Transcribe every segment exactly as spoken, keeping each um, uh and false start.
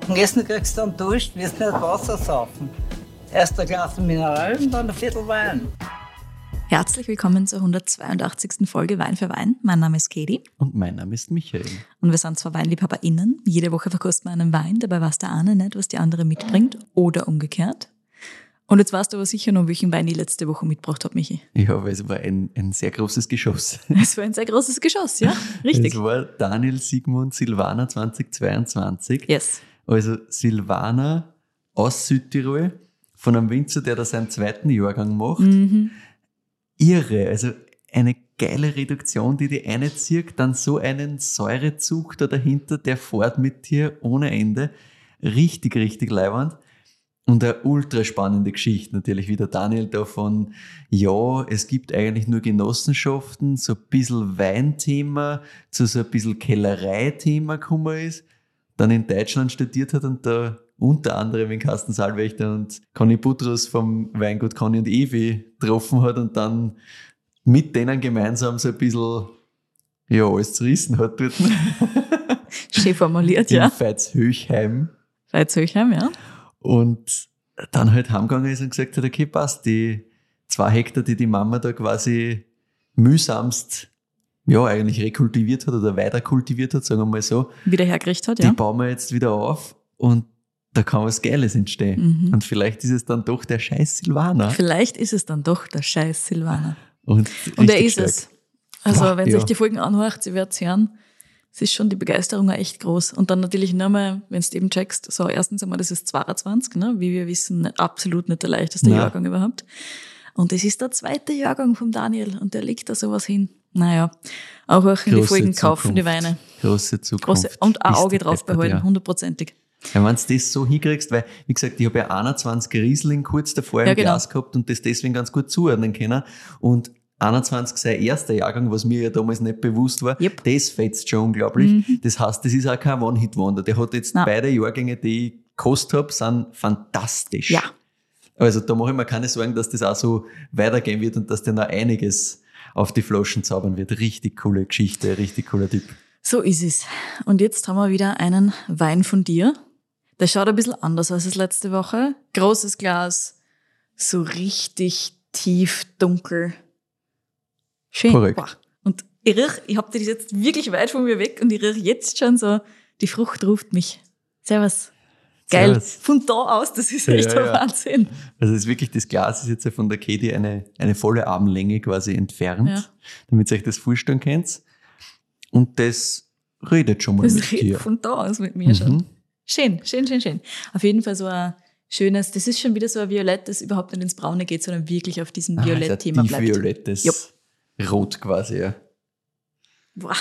Nach dem Essen kriegst du dann Durst, wirst nicht Wasser saufen. Erst ein Glas Mineral und dann ein Viertel Wein. Herzlich willkommen zur hundertzweiundachtzigsten Folge Wein für Wein. Mein Name ist Katie. Und mein Name ist Michael. Und wir sind zwei WeinliebhaberInnen. Jede Woche verkosten wir einen Wein, dabei weiß der eine nicht, was die andere mitbringt oder umgekehrt. Und jetzt weißt du aber sicher noch, welchen Wein ich letzte Woche mitgebracht habe, Michi. Ja, weil es war ein, ein sehr großes Geschoss. Es war ein sehr großes Geschoss, ja, richtig. Es war Daniel Sigmund Silvaner zweitausendzweiundzwanzig. Yes. Also Silvaner aus Südtirol, von einem Winzer, der da seinen zweiten Jahrgang macht. Mhm. Irre, also eine geile Reduktion, die die eine zieht, dann so einen Säurezug da dahinter, der fährt mit dir ohne Ende. Richtig, richtig leiwand. Und eine ultra spannende Geschichte natürlich, wie der Daniel davon, ja, es gibt eigentlich nur Genossenschaften, so ein bisschen Weinthema, zu so ein bisschen Kellerei-Thema gekommen ist, dann in Deutschland studiert hat und da unter anderem in Carsten Saalwächter und Conny Buttrus vom Weingut Conny und Evi getroffen hat und dann mit denen gemeinsam so ein bisschen, ja, alles zerrissen hat dort. Schön formuliert, in ja. Veitshöchheim. Veitshöchheim, ja. Und dann halt heimgegangen ist und gesagt hat, okay, passt, die zwei Hektar, die die Mama da quasi mühsamst, ja, eigentlich rekultiviert hat oder weiter kultiviert hat, sagen wir mal so. Wieder hergerichtet hat, die ja. Die bauen wir jetzt wieder auf und da kann was Geiles entstehen. Mhm. Und vielleicht ist es dann doch der scheiß Silvaner. Vielleicht ist es dann doch der scheiß Silvaner. Und, und er ist stark. es. Also, Boah, wenn ihr ja. euch die Folgen anhört, ihr werdet es hören, es ist schon die Begeisterung auch echt groß. Und dann natürlich nochmal, wenn du eben checkst, so erstens einmal, das ist zweiundzwanzig, ne? Wie wir wissen, absolut nicht der leichteste Nein. Jahrgang überhaupt. Und es ist der zweite Jahrgang vom Daniel und der legt da sowas hin. Naja, auch euch in die Große Folgen kaufen, Zukunft. die Weine. Große Zukunft. Große, und ein Bist Auge du drauf deppert, behalten, ja. hundertprozentig. Ja, wenn du das so hinkriegst, weil, wie gesagt, ich habe ja einundzwanzig Riesling kurz davor Ja, im genau. Glas gehabt und das deswegen ganz gut zuordnen können. Und einundzwanzig sein erster Jahrgang, was mir ja damals nicht bewusst war, Yep. das fetzt schon unglaublich. Mhm. Das heißt, das ist auch kein One-Hit-Wonder. Der hat jetzt Nein. beide Jahrgänge, die ich gekostet habe, sind fantastisch. Ja. Also da mache ich mir keine Sorgen, dass das auch so weitergehen wird und dass der noch einiges auf die Flaschen zaubern wird. Richtig coole Geschichte, richtig cooler Typ. So ist es. Und jetzt haben wir wieder einen Wein von dir. Der schaut ein bisschen anders aus als letzte Woche. Großes Glas, so richtig tief, dunkel. Schön. Korrekt. Boah. Und ich riech, ich hab das jetzt wirklich weit von mir weg und ich riech jetzt schon so, die Frucht ruft mich. Servus. Geil. Servus. Von da aus, das ist Ja, echt ja, ein ja. Wahnsinn. Also es ist wirklich, das Glas ist jetzt ja von der Katie eine, eine volle Armlänge quasi entfernt, Ja. damit ihr euch das vorstellen könnt. Und das redet schon mal Das mit redet dir. von da aus mit mir schon. Mhm. Schön, schön, schön, schön. Auf jeden Fall so ein schönes, das ist schon wieder so ein Violett, das überhaupt nicht ins Braune geht, sondern wirklich auf diesem Ah, Violett-Thema also ein bleibt. violettes Jupp. Rot quasi, ja. Boah.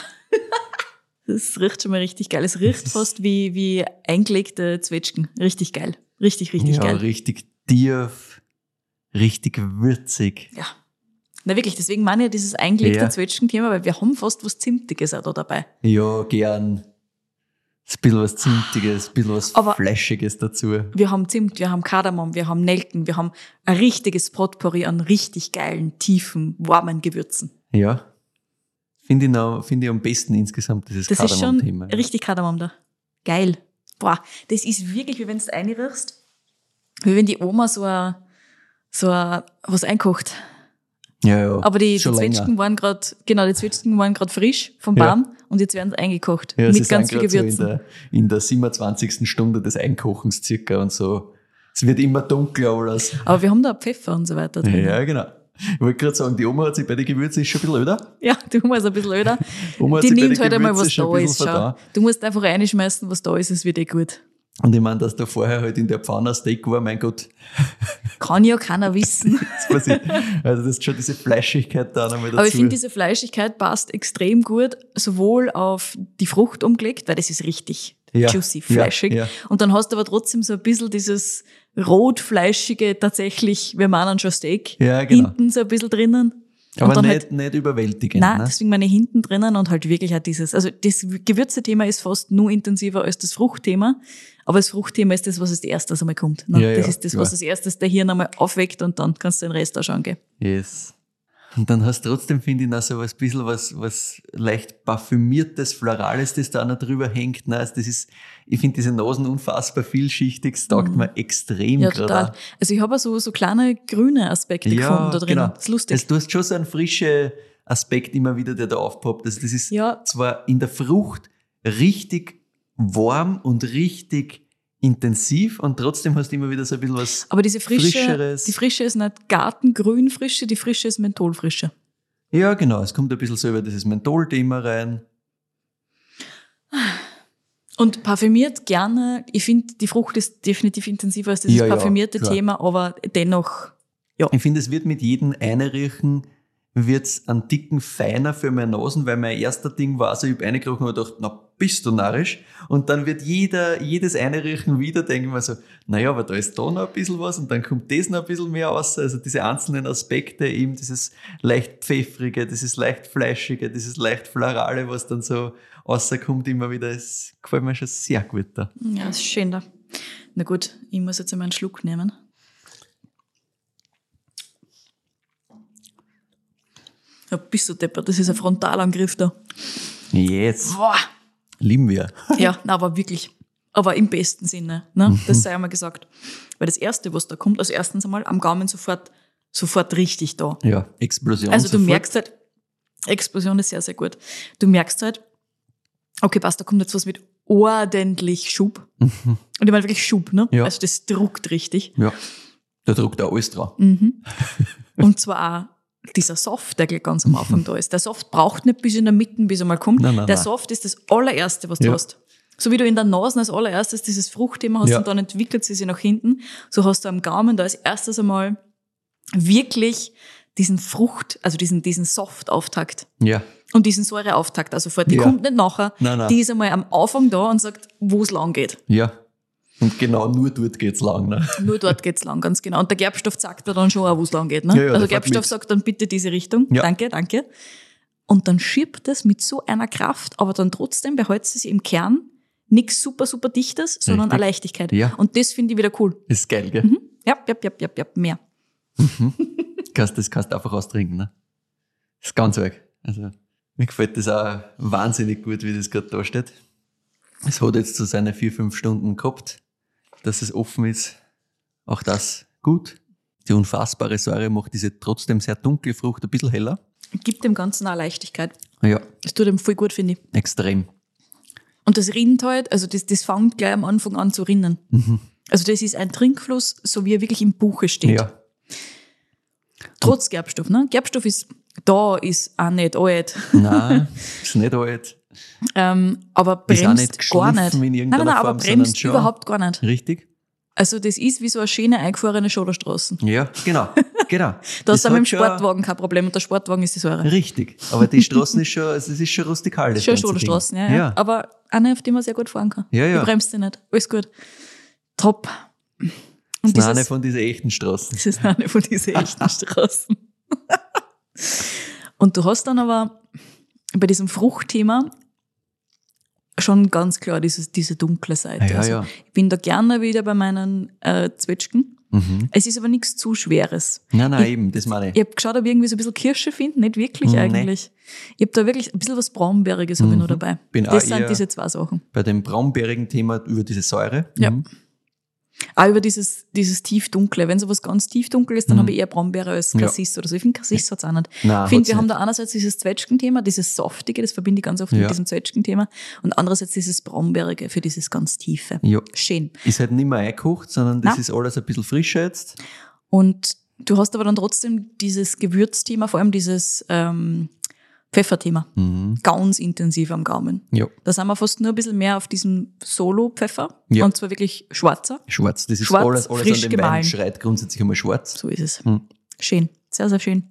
Das riecht schon mal richtig geil. Es riecht fast wie, wie eingelegte Zwetschgen. Richtig geil. Richtig, richtig ja, geil. richtig tief, richtig würzig. Ja. Na wirklich, deswegen meine ich ja dieses eingelegte Ja. Zwetschgen-Thema, weil wir haben fast was Zimtiges auch da dabei. Ja, gern. Ein bisschen was Zimtiges, ein bisschen was Aber- Fleischiges dazu. Wir haben Zimt, wir haben Kardamom, wir haben Nelken, wir haben ein richtiges Potpourri an richtig geilen, tiefen, warmen Gewürzen. Ja. Finde ich, noch, finde ich am besten insgesamt dieses Das ist schon Kardamom-Thema. richtig Kardamom da. Geil. Boah, das ist wirklich, wie wenn du es einriechst, wie wenn die Oma so ein, so ein, was einkocht. Ja, ja. Aber die, die schon länger. Zwetschgen waren gerade, genau, die Zwetschgen waren gerade frisch vom Ja. Baum und jetzt werden sie eingekocht. Ja, sie mit ganz viel sind grad Gewürzen. So in, der, in der siebenundzwanzigsten Stunde des Einkochens circa und so. Es wird immer dunkler alles. Aber wir haben da Pfeffer und so weiter drin. Ja, genau. Ich wollte gerade sagen, die Oma hat sich bei den Gewürzen ist schon ein bisschen öder. Ja, die Oma ist ein bisschen öder. Oma hat Die sich bei nimmt den halt einmal, Gewürzen was schon da ein ist. bisschen Schau. verdaut. Du musst einfach reinschmeißen, was da ist, es wird eh gut. Und ich meine, dass da vorher halt in der Pfanne ein Steak war, mein Gott. Kann ja keiner wissen. Das weiß ich. Also das ist schon diese Fleischigkeit da nochmal dazu. Aber ich finde, diese Fleischigkeit passt extrem gut, sowohl auf die Frucht umgelegt, weil das ist richtig Ja, juicy, ja, fleischig. ja. Und dann hast du aber trotzdem so ein bisschen dieses rotfleischige, tatsächlich, wir meinen schon Steak, Ja, genau. hinten so ein bisschen drinnen. Aber und dann nicht, halt, nicht überwältigend. nein, ne? deswegen meine ich hinten drinnen und halt wirklich auch dieses, also das Gewürze-Thema ist fast nur intensiver als das Fruchtthema, aber das Fruchtthema ist das, was als erstes einmal kommt. Ne? Ja, das ja, ist das, klar. was als erstes der Hirn einmal aufweckt und dann kannst du den Rest auch schon gehen. Yes. Und dann hast du trotzdem, finde ich, noch so was bisschen was, was leicht parfümiertes, Florales, das da noch drüber hängt. Nein, also das ist, ich finde diese Nasen unfassbar vielschichtig, das taugt mir extrem Ja, gerade total. an. Also ich habe auch so, so kleine grüne Aspekte gefunden da drin. genau. Das ist lustig. Also du hast schon so einen frischen Aspekt immer wieder, der da aufpoppt. Also das ist Ja. zwar in der Frucht richtig warm und richtig intensiv und trotzdem hast du immer wieder so ein bisschen was Aber diese Frische, Frischeres. die Frische ist nicht Gartengrünfrische, die Frische ist Mentholfrische. Ja, genau. Es kommt ein bisschen so über dieses Menthol-Thema rein. Und parfümiert gerne, ich finde, die Frucht ist definitiv intensiver als dieses Ja, ja, parfümierte klar. Thema, aber dennoch, ja. Ich finde, es wird mit jedem Einriechen wird's einen Ticken feiner für meine Nasen, weil mein erster Ding war so, ich habe reingerochen und gedacht, na, bist du narrisch? Und dann wird jeder, jedes Einriechen wieder, denken wir so, naja, aber da ist da noch ein bisschen was und dann kommt das noch ein bisschen mehr raus. Also diese einzelnen Aspekte, eben dieses leicht pfeffrige, dieses leicht fleischige, dieses leicht florale, was dann so rauskommt immer wieder, das gefällt mir schon sehr gut da. Ja, das ist schön da. Na gut, ich muss jetzt einmal einen Schluck nehmen. Ja, bist du deppert, das ist ein Frontalangriff da. Jetzt Boah. lieben wir. Ja, na, aber wirklich. Aber im besten Sinne, ne? Das sei einmal gesagt. Weil das Erste, was da kommt, also erstens einmal am Gaumen sofort, sofort richtig da. Ja, Explosion. Also du sofort. merkst halt, Explosion ist sehr, sehr gut. Du merkst halt, okay, passt, da kommt jetzt was mit ordentlich Schub. Und ich meine wirklich Schub, ne? Ja. Also das druckt richtig. Ja, da druckt auch alles drauf. Mhm. Und zwar auch dieser Soft, der gleich ganz am Anfang da ist. Der Soft braucht nicht bis in der Mitte, bis er mal kommt. Nein, nein, der nein. Soft ist das allererste, was du Ja. hast. So wie du in der Nase als allererstes dieses Fruchtthema hast Ja. und dann entwickelt sie sich nach hinten, so hast du am Gaumen da als erstes einmal wirklich diesen Frucht, also diesen, diesen Soft-Auftakt Ja, und diesen Säure-Auftakt. Also vor, die Ja. kommt nicht nachher, Nein, nein. die ist einmal am Anfang da und sagt, wo es lang geht. ja. Und genau nur dort geht's lang. Ne? Nur dort geht's lang, ganz genau. Und der Gerbstoff sagt dir dann schon auch, wo es lang geht. Ne? Ja, ja, also der fährt Gerbstoff mit. sagt dann bitte diese Richtung. Ja. Danke, danke. Und dann schiebt es mit so einer Kraft, aber dann trotzdem behält es im Kern nichts super, super Dichtes, sondern Richtig. eine Leichtigkeit. Ja. Und das finde ich wieder cool. Ist geil, gell? Mhm. Ja, ja, ja, ja, ja, mehr. Kannst, das kannst du einfach austrinken. Ne? Das ist ganz arg. Also, mir gefällt das auch wahnsinnig gut, wie das gerade da steht. Es hat jetzt so seine vier, fünf Stunden gehabt, dass es offen ist. Auch das gut. Die unfassbare Säure macht diese trotzdem sehr dunkle Frucht ein bisschen heller. Gibt dem Ganzen auch Leichtigkeit. Ja, Das tut dem voll gut, finde ich. extrem. Und das rinnt halt, also das, das fängt gleich am Anfang an zu rinnen. Also das ist ein Trinkfluss, so wie er wirklich im Buche steht. Ja, Trotz Gerbstoff, ne? Gerbstoff ist, da ist auch nicht alt. nein, ist nicht alt. Ähm, aber Ist auch bremst nicht gar geschliffen nicht. in Nein, irgendeiner nein, nein, aber Form, sondern bremst schon- überhaupt gar nicht. Richtig? Also das ist wie so eine schöne eingefahrene Schoderstraße. Ja, genau, genau. Da Das hast du mit dem hat schon- Sportwagen kein Problem und der Sportwagen ist die Säure. Richtig. Aber die Straßen ist schon, also es ist schon rustikal. Das Schon ganze Schoderstraßen, Ding. ja, ja. Ja. Aber eine, auf die man sehr gut fahren kann. Ja, ja. Die bremst dich nicht. Alles gut. Top. Und Das ist eine dieses, von diesen echten Straßen. das ist eine von diesen echten Straßen. Und du hast dann aber bei diesem Fruchtthema schon ganz klar dieses, diese dunkle Seite. Ja, also ja. Ich bin da gerne wieder bei meinen äh, Zwetschgen. Mhm. Es ist aber nichts zu Schweres. Nein, nein, Ich- eben, das meine ich. Ich habe geschaut, ob ich irgendwie so ein bisschen Kirsche finde. Nicht wirklich Nee. eigentlich. Ich habe da wirklich ein bisschen was Braunbäriges habe ich noch dabei. Bin das auch sind eher- diese zwei Sachen. Bei dem braunbärigen Thema über diese Säure. Ja. Mhm. Auch über dieses, dieses Tiefdunkle. Wenn sowas ganz tiefdunkel ist, dann habe ich eher Braunbeere als Ja. Cassis oder so. Ich finde, Cassis hat's auch nicht. Nein, ich finde, hat's wir haben nicht. da einerseits dieses Zwetschgenthema, dieses Softige, das verbinde ich ganz oft Ja. mit diesem Zwetschgenthema. Und andererseits dieses Braunbärige für dieses ganz Tiefe. Ja. Schön. Ist halt nicht mehr eingekocht, sondern das Nein. ist alles ein bisschen frischer jetzt. Und du hast aber dann trotzdem dieses Gewürzthema, vor allem dieses ähm, Pfefferthema. Mhm. Ganz intensiv am Gaumen. Ja. Da sind wir fast nur ein bisschen mehr auf diesem Solo-Pfeffer. Ja. Und zwar wirklich schwarzer. Schwarz. Das ist Schwarz, alles, alles frisch an dem gemahlen. Wein schreit grundsätzlich einmal schwarz. So ist es. Mhm. Schön. Sehr, sehr schön.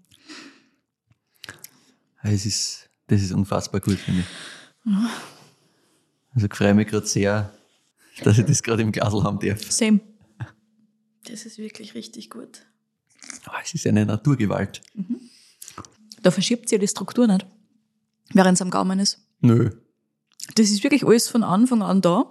Es ist, das ist unfassbar gut, finde ich. Also ich freue mich gerade sehr, dass ich das gerade im Glasl haben darf. Same. Das ist wirklich richtig gut. Ah, es ist eine Naturgewalt. Da verschiebt sich ja die Struktur nicht, während es am Gaumen ist. Nö. Das ist wirklich alles von Anfang an da.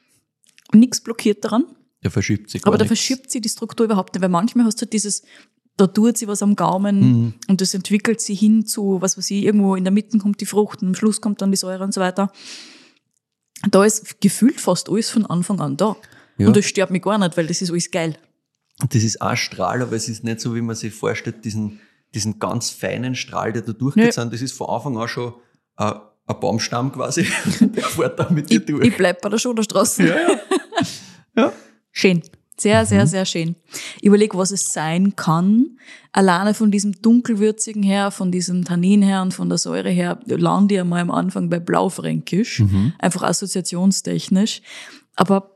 Nichts blockiert daran. Der verschiebt sich gar Aber da nichts. verschiebt sich die Struktur überhaupt nicht, weil manchmal hast du halt dieses da tut sie was am Gaumen Mhm. und das entwickelt sie hin zu, was weiß ich, irgendwo in der Mitte kommt die Frucht und am Schluss kommt dann die Säure und so weiter. Da ist gefühlt fast alles von Anfang an da. Ja. Und das stört mich gar nicht, weil das ist alles geil. Das ist ein Strahl, aber es ist nicht so, wie man sich vorstellt, diesen, diesen ganz feinen Strahl, der da durchgeht. Nö. Sondern das ist von Anfang an schon ein, ein Baumstamm quasi, der fährt da mit dir Ich, durch. ich bleib bei der Schoderstraße. Ja, ja. Ja. Schön. Sehr, sehr, sehr schön. Ich überlege, was es sein kann. Alleine von diesem dunkelwürzigen her, von diesem Tannin her und von der Säure her, lande ich einmal am Anfang bei Blaufränkisch. Mhm. Einfach assoziationstechnisch. Aber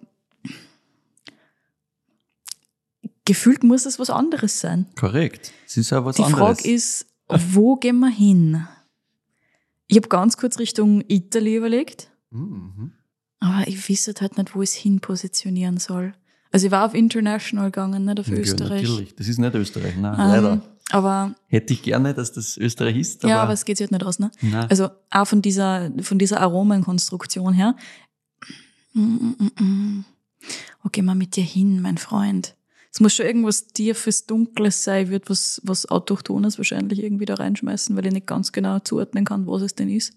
gefühlt muss es was anderes sein. Korrekt. Es ist auch was Die anderes. Frage ist, wo gehen wir hin? Ich habe ganz kurz Richtung Italy überlegt, Mhm. aber ich weiß halt nicht, wo ich es hin positionieren soll. Also ich war auf International gegangen, nicht auf Ja, Österreich. natürlich. Das ist nicht Österreich, nein, Ähm, leider. aber Hätte ich gerne, dass das Österreich ist, aber, ja, aber es geht sich halt nicht aus, ne? nein. Also auch von dieser, von dieser Aromenkonstruktion her. Mm, mm, mm, mm. Wo gehen wir mit dir hin, mein Freund? Es muss schon irgendwas tiefes, Dunkles sein, wird was, was Autochtones wahrscheinlich irgendwie da reinschmeißen, weil ich nicht ganz genau zuordnen kann, was es denn ist.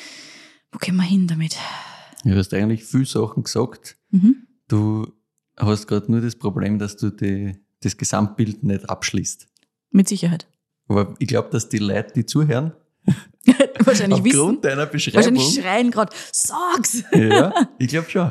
Wo gehen wir hin damit? Du hast eigentlich viele Sachen gesagt. Mhm. Du hast gerade nur das Problem, dass du die, das Gesamtbild nicht abschließt. Mit Sicherheit. Aber ich glaube, dass die Leute, die zuhören, Wahrscheinlich wissen. aufgrund deiner Beschreibung, Wahrscheinlich schreien gerade, sag's! ja, ich glaube schon.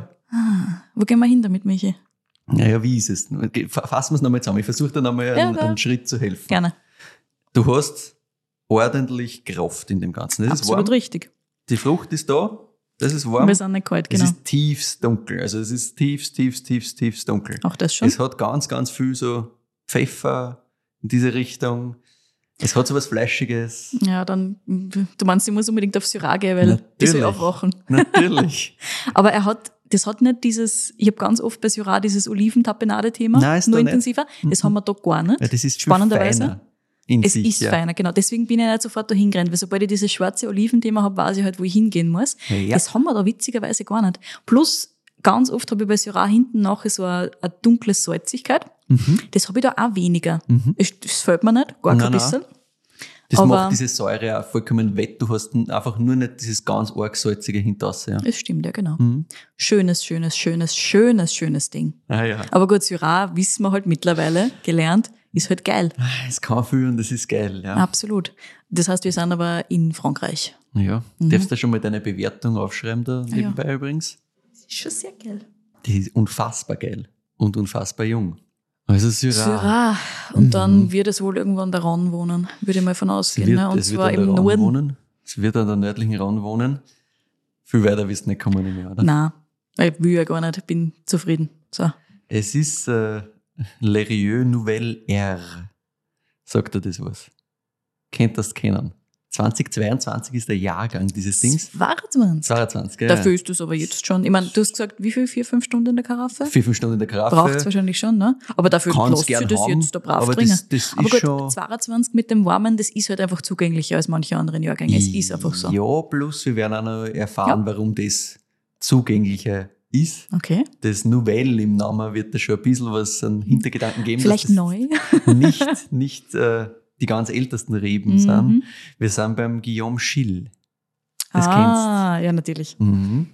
Wo gehen wir hin damit, Michi? Naja, wie ist es? Fassen wir es nochmal zusammen. Ich versuche dir nochmal einen, Ja, ja. einen Schritt zu helfen. Gerne. Du hast ordentlich Kraft in dem Ganzen. Das ist Absolut warm. richtig. Die Frucht ist da, das ist warm. Wir sind nicht kalt, Es genau. ist tiefst dunkel. Also es ist tiefst, tiefst, tiefst, tiefst dunkel. Auch das schon. Es hat ganz, ganz viel so Pfeffer in diese Richtung. Es hat so was Fleischiges. Ja, dann, du meinst, ich muss unbedingt auf Syrah gehen, weil ich soll Natürlich. aufwachen. Natürlich. Aber er hat, das hat nicht dieses, ich habe ganz oft bei Syrah dieses Oliventapenade-Thema, Nein, ist nur da nicht. intensiver. Das Mhm. haben wir da gar nicht. Ja, das ist viel Spannenderweise. feiner in Es sich. ist ja. feiner, genau. Deswegen bin ich nicht sofort da hingerannt, weil sobald ich dieses schwarze Oliventhema habe, weiß ich halt, wo ich hingehen muss. Ja. Das haben wir da witzigerweise gar nicht. Plus, ganz oft habe ich bei Syrah hinten nachher so eine, eine dunkle Salzigkeit. Mhm. Das habe ich da auch weniger. Mhm. Es- Das fällt mir nicht, gar Nein, kein nein. bisschen. Das Aber- macht diese Säure auch vollkommen wett. Du hast einfach nur nicht dieses ganz arg salzige Hinterlasse. Ja. Das stimmt, ja, genau. Mhm. Schönes, schönes, schönes, schönes, schönes Ding. Ah, ja. Aber gut, Syrah, wissen wir halt mittlerweile, gelernt, ist halt geil. Es kann viel und das ist geil. Ja. Absolut. Das heißt, wir sind aber in Frankreich. Ja. Darfst du schon mal deine Bewertung aufschreiben da ja. nebenbei übrigens? Das ist schon sehr geil. Die ist unfassbar geil und unfassbar jung. Also Syrah. Syrah. Und dann wird es wohl irgendwann der Ron wohnen, würde ich mal von Es ausgehen. wird, ne? Und es wird zwar an der im Rhone Norden. wohnen. Es wird an der nördlichen Rhone wohnen. Viel weiter wirst du nicht kommen im Jahr, oder? Nein, ich will ja gar nicht, ich bin zufrieden. So. Es ist äh, Lerieux Nouvelle R. Sagt er das was? Kennt das kennen? zweitausendzweiundzwanzig ist der Jahrgang dieses Dings. zweiundzwanzig. zweiundzwanzig, gell? Dafür ist es aber jetzt schon. Ich meine, du hast gesagt, wie viel? Vier, fünf Stunden in der Karaffe? Vier, fünf Stunden in der Karaffe. Braucht es wahrscheinlich schon, ne? Aber dafür Kann's lässt gern sie das haben, jetzt da brav aber dringen. das- das aber ist gut, schon- zweiundzwanzig mit dem Warmen, das ist halt einfach zugänglicher als manche anderen Jahrgänge. Es ist einfach so. Ja, plus wir werden auch noch erfahren, Ja. warum das zugänglicher ist. Okay. Das Nouvelle im Namen wird da schon ein bisschen was an Hintergedanken geben. Vielleicht dass das neu. nicht, nicht äh, die ganz ältesten Reben Mhm. sind. Wir sind beim Guillaume Schill. Das ah, ja, natürlich. Mhm.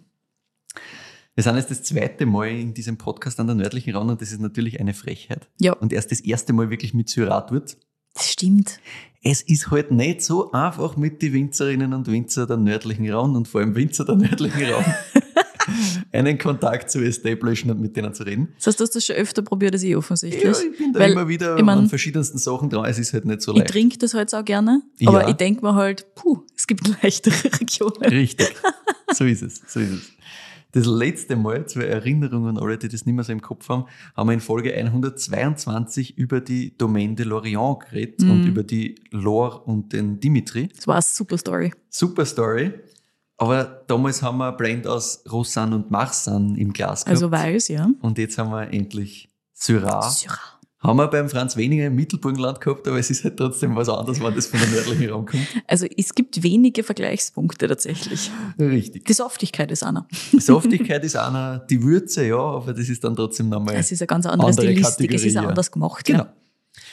Wir sind jetzt das zweite Mal in diesem Podcast an der nördlichen Rhone und das ist natürlich eine Frechheit. Ja, Und erst das erste Mal wirklich mit Syrah dort. das stimmt. Es ist halt nicht so einfach mit den Winzerinnen und Winzer der nördlichen Rhone und vor allem Winzer der nördlichen Rhone einen Kontakt zu establishen und mit denen zu reden. Das heißt, du hast das schon öfter probiert als ich offensichtlich. Ja, ich bin da Weil, immer wieder ich mein, an verschiedensten Sachen dran. Es ist halt nicht so Ich leicht. trinke das halt auch gerne, aber Ja. ich denke mir halt, puh, es gibt leichtere Regionen. Richtig. So ist es. So ist es. Das letzte Mal, zur Erinnerung an alle, die das nicht mehr so im Kopf haben, haben wir in Folge hundertzweiundzwanzig über die Domaine de Lorient geredet Mhm. und über die Laure und den Dimitri. Das war eine super Story. Super Story. Aber damals haben wir ein Blend aus Roussanne und Marsanne im Glas gehabt. Also weiß, ja. Und jetzt haben wir endlich Syrah. Syrah. Haben wir beim Franz Weniger im Mittelburgenland gehabt, aber es ist halt trotzdem was anderes, wenn das von der nördlichen Raum kommt. Also es gibt wenige Vergleichspunkte tatsächlich. Richtig. Die Saftigkeit ist einer. Saftigkeit ist einer, die Würze, ja, aber das ist dann trotzdem nochmal Es ist ein ganz anderes andere Stilistik, es ist Kategorie, auch ja. anders gemacht. Genau. Ja.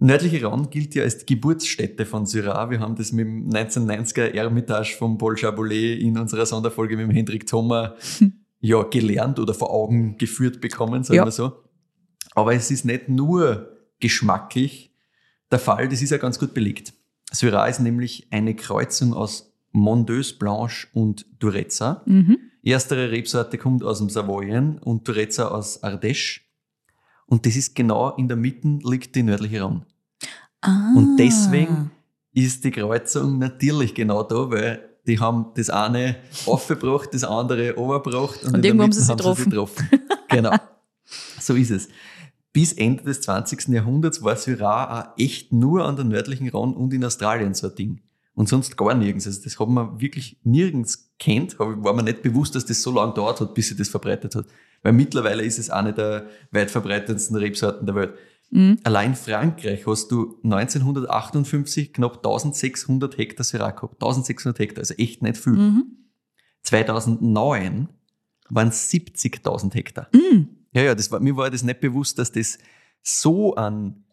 Nördliche Rhône gilt ja als die Geburtsstätte von Syrah. Wir haben das mit dem neunzehnhundertneunziger Ermitage von Paul Chaboulez in unserer Sonderfolge mit dem Hendrik Thoma hm. ja, gelernt oder vor Augen geführt bekommen, sagen ja. wir so. Aber es ist nicht nur geschmacklich der Fall, das ist ja ganz gut belegt. Syrah ist nämlich eine Kreuzung aus Mondeuse Blanche und Durezza. Mhm. Erstere Rebsorte kommt aus dem Savoyen und Durezza aus Ardèche. Und das ist genau in der Mitte liegt die nördliche Rhône. Ah. Und deswegen ist die Kreuzung natürlich genau da, weil die haben das eine aufgebracht, das andere runtergebracht und, und in irgendwo der haben Mitte sie sich haben getroffen. sie sich getroffen. Genau. So ist es. Bis Ende des zwanzigsten Jahrhunderts war Syrah auch echt nur an der nördlichen Rhône und in Australien so ein Ding. Und sonst gar nirgends. Also das hat man wirklich nirgends kennt, war mir nicht bewusst, dass das so lange dauert hat, bis sich das verbreitet hat. Weil mittlerweile ist es eine der weit verbreitetsten Rebsorten der Welt. Mhm. Allein in Frankreich hast du neunzehnhundertachtundfünfzig knapp eintausendsechshundert Hektar Syrah gehabt. eintausendsechshundert Hektar, also echt nicht viel. Mhm. zweitausendneun waren es siebzigtausend Hektar. Mhm. Ja, ja, das war, mir war das nicht bewusst, dass das so einen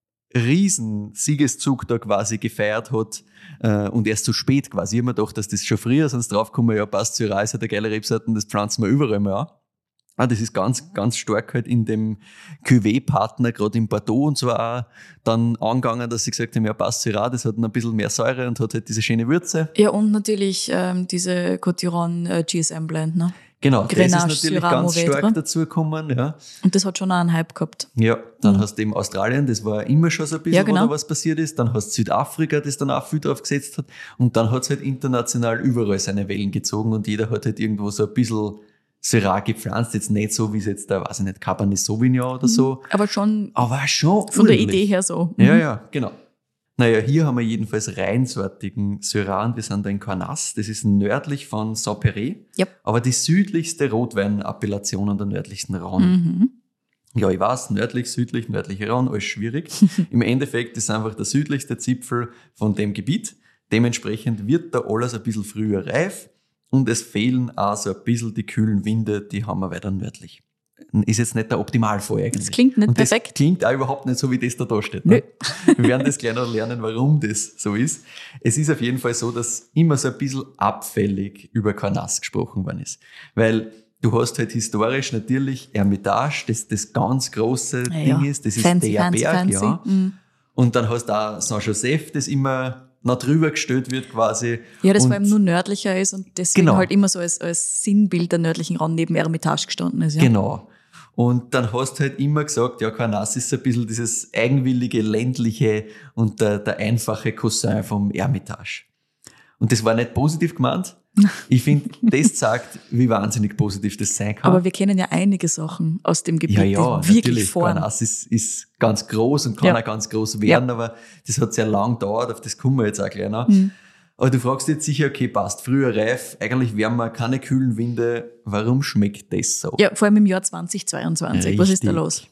riesen Siegeszug da quasi gefeiert hat äh, und erst zu spät quasi. Ich habe mir gedacht, dass das schon früher, sonst draufgekommen, ja passt, Syrah ist ja der geile Rebsorten, das pflanzen wir überall mal an. Ah, das ist ganz, ganz stark halt in dem Cuvée-Partner, gerade in Bordeaux und so auch dann angegangen, dass sie gesagt haben, ja passt, Syrah, das hat ein bisschen mehr Säure und hat halt diese schöne Würze. Ja, und natürlich ähm, diese Côte-d'Iron äh, G S M-Blend, ne? Genau, Grenache, das ist natürlich Syrah, ganz Mourvèdre. stark dazugekommen. Ja. Und das hat schon auch einen Hype gehabt. Ja, dann Mhm. hast du eben Australien, das war immer schon so ein bisschen, Ja, genau. wo da was passiert ist. Dann hast du Südafrika, das dann auch viel drauf gesetzt hat. Und dann hat es halt international überall seine Wellen gezogen und jeder hat halt irgendwo so ein bisschen Syrah gepflanzt. Jetzt nicht so, wie es jetzt da, weiß ich nicht, Cabernet Sauvignon oder so. Aber schon Aber schon von der ordentlich. Idee her so. Ja, Mhm. ja, genau. Naja, hier haben wir jedenfalls reinsortigen Syrah und wir sind da in Cornas. Das ist nördlich von Saint-Péret, Yep. aber die südlichste Rotweinappellation an der nördlichsten Rhône. Mhm. Ja, ich weiß, nördlich, südlich, nördliche Rhône, alles schwierig. Im Endeffekt ist es einfach der südlichste Zipfel von dem Gebiet. Dementsprechend wird da alles ein bisschen früher reif und es fehlen auch so ein bisschen die kühlen Winde, die haben wir weiter nördlich. Ist jetzt nicht der Optimalfall eigentlich. Das klingt nicht und das perfekt. klingt auch überhaupt nicht so, wie das da, da steht. Ne? Wir werden das gleich noch lernen, warum das so ist. Es ist auf jeden Fall so, dass immer so ein bisschen abfällig über Cornas gesprochen worden ist. Weil du hast halt historisch natürlich Ermitage, das das ganz große Ja, Ding ja. ist. Das ist Fancy, der fancy, Berg, fancy. ja. Mhm. Und dann hast du auch Saint-Joseph, das immer noch drüber gestellt wird quasi. Ja, das und vor allem nur nördlicher ist und deswegen Genau. halt immer so als, als Sinnbild der nördlichen Rand neben Ermitage gestanden ist. Ja. Genau. Und dann hast du halt immer gesagt, ja, Cornas ist so ein bisschen dieses eigenwillige, ländliche und der, der einfache Cousin vom Ermitage. Und das war nicht positiv gemeint. Ich finde, das zeigt, wie wahnsinnig positiv das sein kann. Aber wir kennen ja einige Sachen aus dem Gebiet, ja, ja, die wirklich natürlich. vorn. Cornas ist, ist ganz groß und kann Ja. auch ganz groß werden, Ja. aber das hat sehr lang gedauert, auf das kommen wir jetzt auch gleich noch. Mhm. Aber du fragst jetzt sicher, okay, passt, früher reif, eigentlich wärmen wir keine kühlen Winde, warum schmeckt das so? Ja, vor allem im Jahr zweitausendzweiundzwanzig. Was ist da Richtig. los?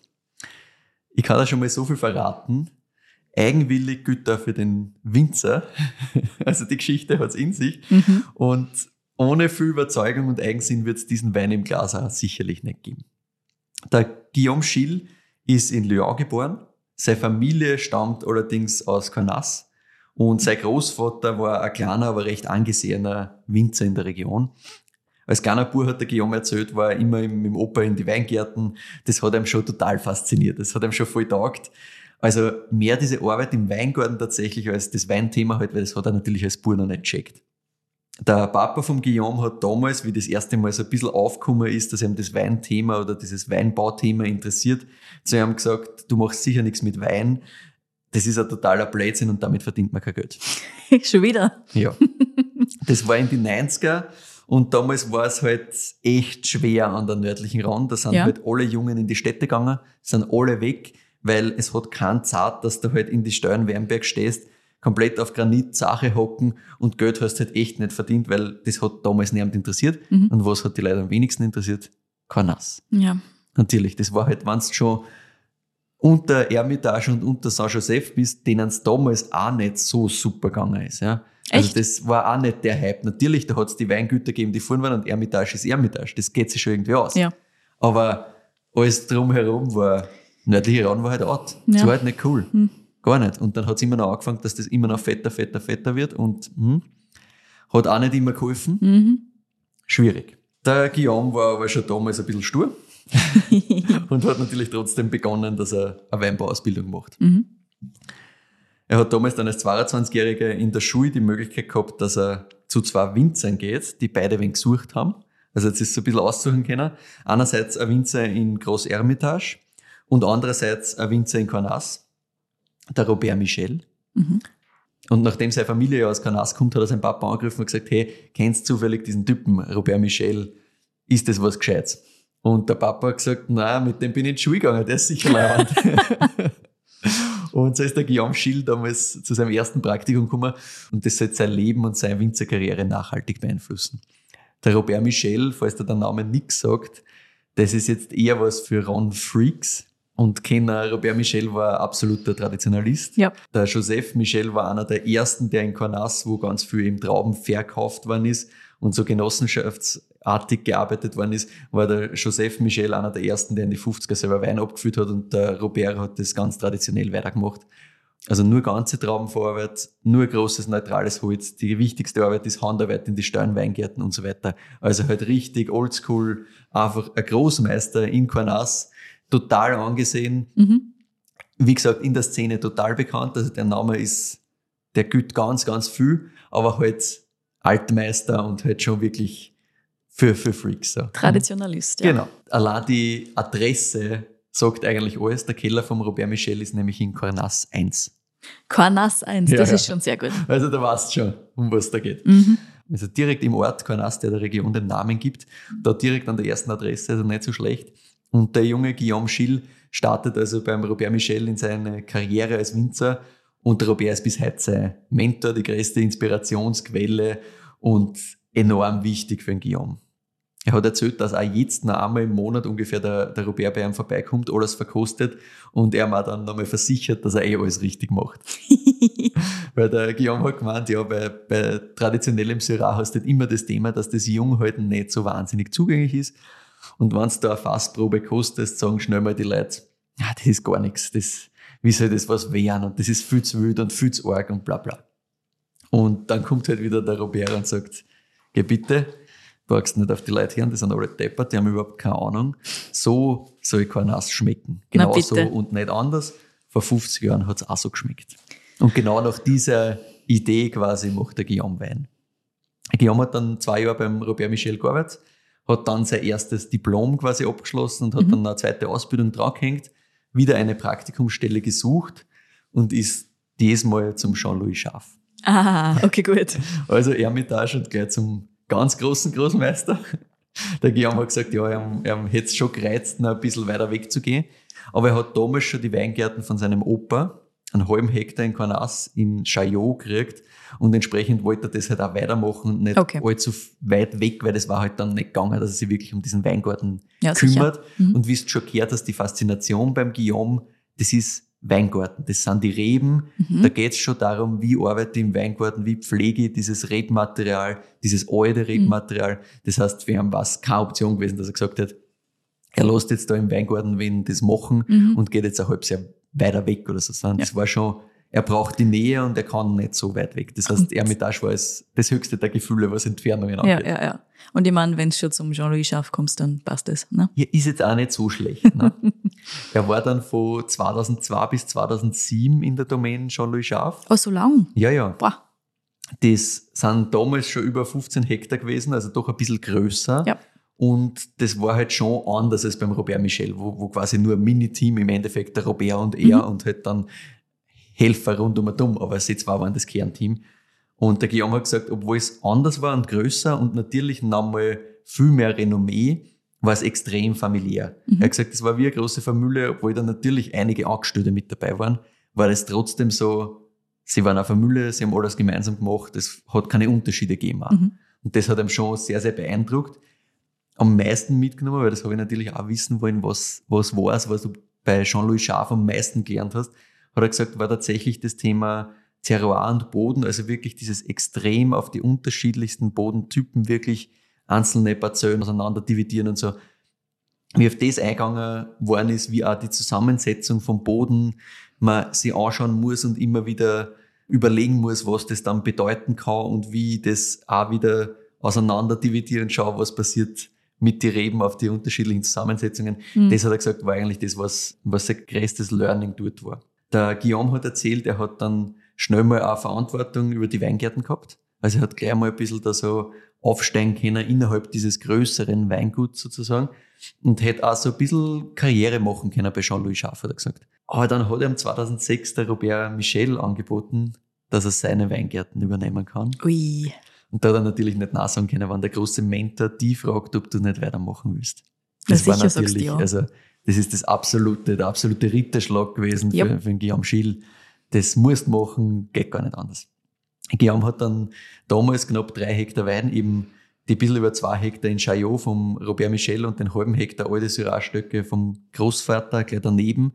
Ich kann da schon mal so viel verraten. Eigenwillig gilt da für den Winzer. Also die Geschichte hat's in sich. Mhm. Und ohne viel Überzeugung und Eigensinn wird's diesen Wein im Glas auch sicherlich nicht geben. Der Guillaume Schill ist in Lyon geboren. Seine Familie stammt allerdings aus Cornas. Und sein Großvater war ein kleiner, aber recht angesehener Winzer in der Region. Als kleiner Bub hat der Guillaume erzählt, war er immer im, mit dem Opa in die Weingärten. Das hat ihm schon total fasziniert. Das hat ihm schon voll taugt. Also mehr diese Arbeit im Weingarten tatsächlich als das Weinthema halt, weil das hat er natürlich als Bub noch nicht gecheckt. Der Papa vom Guillaume hat damals, wie das erste Mal so ein bisschen aufgekommen ist, dass ihm das Weinthema oder dieses Weinbauthema interessiert, zu ihm gesagt, du machst sicher nichts mit Wein. Das ist ein totaler Blödsinn und damit verdient man kein Geld. Schon wieder? Ja. Das war in die neunziger und damals war es halt echt schwer an der nördlichen Rand. Da sind Ja. halt alle Jungen in die Städte gegangen, sind alle weg, weil es hat keinen Zeit, dass du halt in die Steuern Wernberg stehst, komplett auf Granit, Sache hocken und Geld hast halt echt nicht verdient, weil das hat damals niemand interessiert. Mhm. Und was hat die Leute am wenigsten interessiert? Cornas. Ja. Natürlich, das war halt, wenn du schon unter Ermitage und unter Saint-Joseph bist, denen es damals auch nicht so super gegangen ist. Ja. Also Echt? das war auch nicht der Hype. Natürlich, da hat es die Weingüter gegeben, die vorn waren und Ermitage ist Ermitage. Das geht sich schon irgendwie aus. Ja. Aber alles drumherum war, nördliche Rhône war halt out. Das Ja. war halt nicht cool. Hm. Gar nicht. Und dann hat es immer noch angefangen, dass das immer noch fetter, fetter, fetter wird und hm, hat auch nicht immer geholfen. Mhm. Schwierig. Der Guillaume war aber schon damals ein bisschen stur und hat natürlich trotzdem begonnen, dass er eine Weinbauausbildung macht. Mhm. Er hat damals dann als zweiundzwanzigjähriger in der Schule die Möglichkeit gehabt, dass er zu zwei Winzern geht, die beide wen gesucht haben. Also jetzt ist es so ein bisschen aussuchen können. Einerseits ein Winzer in Groß-Ermitage und andererseits ein Winzer in Cornas, der Robert Michel. Mhm. Und nachdem seine Familie ja aus Cornas kommt, hat er seinen Papa angerufen und gesagt, hey, kennst du zufällig diesen Typen, Robert Michel, ist das was Gescheites? Und der Papa hat gesagt, nein, mit dem bin ich in die Schule gegangen, der ist sicher leibend. Und so ist der Guillaume Schill damals zu seinem ersten Praktikum gekommen und das soll sein Leben und seine Winzerkarriere nachhaltig beeinflussen. Der Robert Michel, falls dir der Name nichts sagt, das ist jetzt eher was für Ron-Freaks. Und Kenner Robert Michel war ein absoluter Traditionalist. Ja. Der Joseph Michel war einer der ersten, der in Cornas, wo ganz viel im Trauben verkauft worden ist und so genossenschaftsartig gearbeitet worden ist, war der Joseph Michel einer der ersten, der in die fünfziger selber Wein abgefüllt hat und der Robert hat das ganz traditionell weitergemacht. Also nur ganze Traubenvorarbeit, nur großes neutrales Holz. Die wichtigste Arbeit ist Handarbeit in die Steinweingärten und so weiter. Also halt richtig oldschool, einfach ein Großmeister in Cornas, total angesehen. Mhm. Wie gesagt, in der Szene total bekannt. Also der Name ist, der gilt ganz, ganz viel, aber halt Altmeister und halt schon wirklich für, für Freaks. So. Traditionalist, ja. Genau. Allein die Adresse sagt eigentlich alles. Der Keller vom Robert Michel ist nämlich in Cornas eins. Cornas eins, Ja, das ja. ist schon sehr gut. Also da weißt du schon, um was da geht. Mhm. Also direkt im Ort Cornas, der der Region den Namen gibt, da direkt an der ersten Adresse, also nicht so schlecht. Und der junge Guillaume Schill startet also beim Robert Michel in seine Karriere als Winzer und der Robert ist bis heute sein Mentor, die größte Inspirationsquelle und enorm wichtig für den Guillaume. Er hat erzählt, dass auch jetzt noch einmal im Monat ungefähr der, der Robert bei ihm vorbeikommt, alles verkostet und er mir dann nochmal versichert, dass er eh alles richtig macht. Weil der Guillaume hat gemeint, ja, bei, bei traditionellem Syrah hast du halt immer das Thema, dass das Jung halt nicht so wahnsinnig zugänglich ist. Und wenn du da eine Fassprobe kostest, sagen schnell mal die Leute, ja, das ist gar nichts, das, wie soll das was werden und das ist viel zu wild und viel zu arg und bla bla. Und dann kommt halt wieder der Robert und sagt, geh bitte, brauchst nicht auf die Leute hören, die sind alle deppert, die haben überhaupt keine Ahnung. So soll Cornas schmecken. Na, Genau so bitte. und nicht anders. Vor fünfzig Jahren hat es auch so geschmeckt. Und genau nach dieser Idee quasi macht der Guillaume Wein. Der Guillaume hat dann zwei Jahre beim Robert Michel gearbeitet, hat dann sein erstes Diplom quasi abgeschlossen und hat Mhm. dann eine zweite Ausbildung drangehängt, wieder eine Praktikumsstelle gesucht und ist diesmal zum Jean-Louis Schaff. Ah, okay, gut. Also Ermitage und gleich zum ganz großen Großmeister. Der Guillaume hat gesagt, ja, er, er hätte es schon gereizt, noch ein bisschen weiter wegzugehen. Aber er hat damals schon die Weingärten von seinem Opa, einen halben Hektar in Cornas, in Chaillot gekriegt. Und entsprechend wollte er das halt auch weitermachen und nicht Okay. allzu weit weg, weil das war halt dann nicht gegangen, dass er sich wirklich um diesen Weingarten Ja, kümmert. sicher. Mhm. Und wie du schon gehört hast, die Faszination beim Guillaume, das ist Weingarten. Das sind die Reben. Mhm. Da geht es schon darum, wie arbeite ich im Weingarten, wie pflege ich dieses Rebmaterial, dieses alte Rebmaterial. Das heißt, für ihn war es keine Option gewesen, dass er gesagt hat, er lässt jetzt da im Weingarten wen das machen Mhm. und geht jetzt ein halbes Jahr weiter weg oder so. Sondern Das war schon, er braucht die Nähe und er kann nicht so weit weg. Das heißt, Und- Ermitage war es das höchste der Gefühle, was Entfernungen Ja, angeht. ja, ja. Und ich meine, wenn du schon zum Jean-Louis Schaff kommst, dann passt das. Ne? Ja, ist jetzt auch nicht so schlecht. Ne? Er war dann von zweitausendzwei bis zweitausendsieben in der Domain Jean-Louis Schaff. Oh, so lang? Ja, ja. Boah. Das sind damals schon über fünfzehn Hektar gewesen, also doch ein bisschen größer. Ja. Und das war halt schon anders als beim Robert Michel, wo, wo quasi nur ein Mini-Team im Endeffekt, der Robert und er Mhm. und halt dann Helfer rund um und um, aber sie zwei waren das Kernteam. Und der Guillaume hat gesagt, obwohl es anders war und größer und natürlich nochmal viel mehr Renommee, war es extrem familiär. Mhm. Er hat gesagt, es war wie eine große Familie, obwohl da natürlich einige Angestellte mit dabei waren, war das trotzdem so, sie waren eine Familie, sie haben alles gemeinsam gemacht, es hat keine Unterschiede gegeben. auch. Mhm. Und das hat ihm schon sehr, sehr beeindruckt. Am meisten mitgenommen, weil das habe ich natürlich auch wissen wollen, was, was war es, was du bei Jean-Louis Schaff am meisten gelernt hast, hat er gesagt, war tatsächlich das Thema Terroir und Boden, also wirklich dieses Extrem auf die unterschiedlichsten Bodentypen wirklich einzelne Parzellen auseinander dividieren und so. Wie auf das eingegangen worden ist, wie auch die Zusammensetzung vom Boden, man sich anschauen muss und immer wieder überlegen muss, was das dann bedeuten kann und wie das auch wieder auseinander dividieren, schauen, was passiert mit den Reben auf die unterschiedlichen Zusammensetzungen. Mhm. Das hat er gesagt, war eigentlich das, was, was sein größtes Learning dort war. Der Guillaume hat erzählt, er hat dann schnell mal auch Verantwortung über die Weingärten gehabt. Also er hat gleich mal ein bisschen da so aufsteigen können innerhalb dieses größeren Weinguts sozusagen und hätte auch so ein bisschen Karriere machen können bei Jean-Louis Schaff, hat er gesagt. Aber dann hat ihm zweitausendsechs der Robert Michel angeboten, dass er seine Weingärten übernehmen kann. Ui. Und da hat er natürlich nicht nein sagen können, wenn der große Mentor die fragt, ob du nicht weitermachen willst. Das Na, war sicher natürlich, ja. also das ist das absolute, der absolute Ritterschlag gewesen yep. für, für den Guillaume Schill. Das musst machen, geht gar nicht anders. Guillaume hat dann damals knapp drei Hektar Wein, eben die bisschen über zwei Hektar in Chaillot vom Robert Michel und den halben Hektar alte Syrah-Stöcke vom Großvater gleich daneben.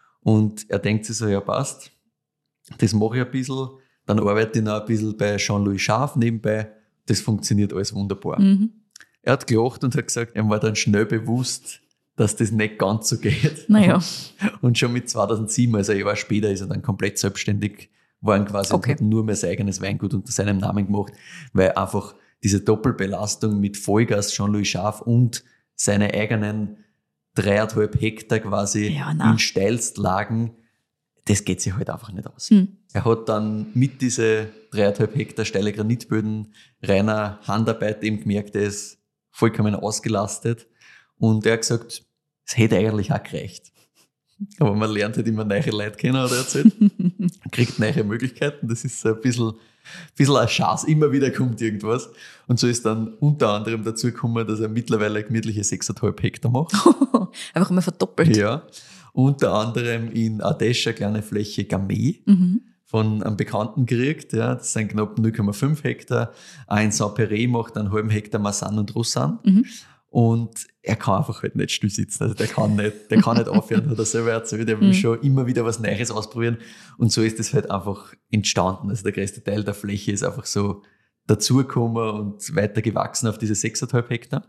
Und er denkt sich so, ja passt, das mache ich ein bisschen, dann arbeite ich noch ein bisschen bei Jean-Louis Schaff nebenbei, das funktioniert alles wunderbar. Mhm. Er hat gelacht und hat gesagt, er war dann schnell bewusst, dass das nicht ganz so geht. Naja. Und schon mit zweitausendsieben, also ein Jahr später, ist er dann komplett selbstständig geworden quasi okay. und hat nur mehr sein eigenes Weingut unter seinem Namen gemacht, weil einfach diese Doppelbelastung mit Vollgas Jean-Louis Schaff und seine eigenen dreieinhalb Hektar quasi ja, in Steilstlagen, das geht sich halt einfach nicht aus. Hm. Er hat dann mit diese dreieinhalb Hektar steile Granitböden reiner Handarbeit eben gemerkt, er ist vollkommen ausgelastet und er hat gesagt, es hätte eigentlich auch gereicht. Aber man lernt halt immer neue Leute kennen, hat er erzählt. Kriegt neue Möglichkeiten. Das ist so ein bisschen, bisschen eine Chance. Immer wieder kommt irgendwas. Und so ist dann unter anderem dazu gekommen, dass er mittlerweile gemütliche sechseinhalb Hektar macht. Einfach mal verdoppelt. Ja. Unter anderem in Ardèche eine kleine Fläche Gamay mhm. von einem Bekannten gekriegt. Ja. Das sind knapp null Komma fünf Hektar. Auch in Saint-Péret macht einen halben Hektar Marsanne und Roussanne. Mhm. Und er kann einfach halt nicht still sitzen. Also der kann nicht, der kann nicht aufhören, hat er selber erzählt. Der will mhm. schon immer wieder was Neues ausprobieren. Und so ist das halt einfach entstanden. Also der größte Teil der Fläche ist einfach so dazugekommen und weiter gewachsen auf diese sechseinhalb Hektar.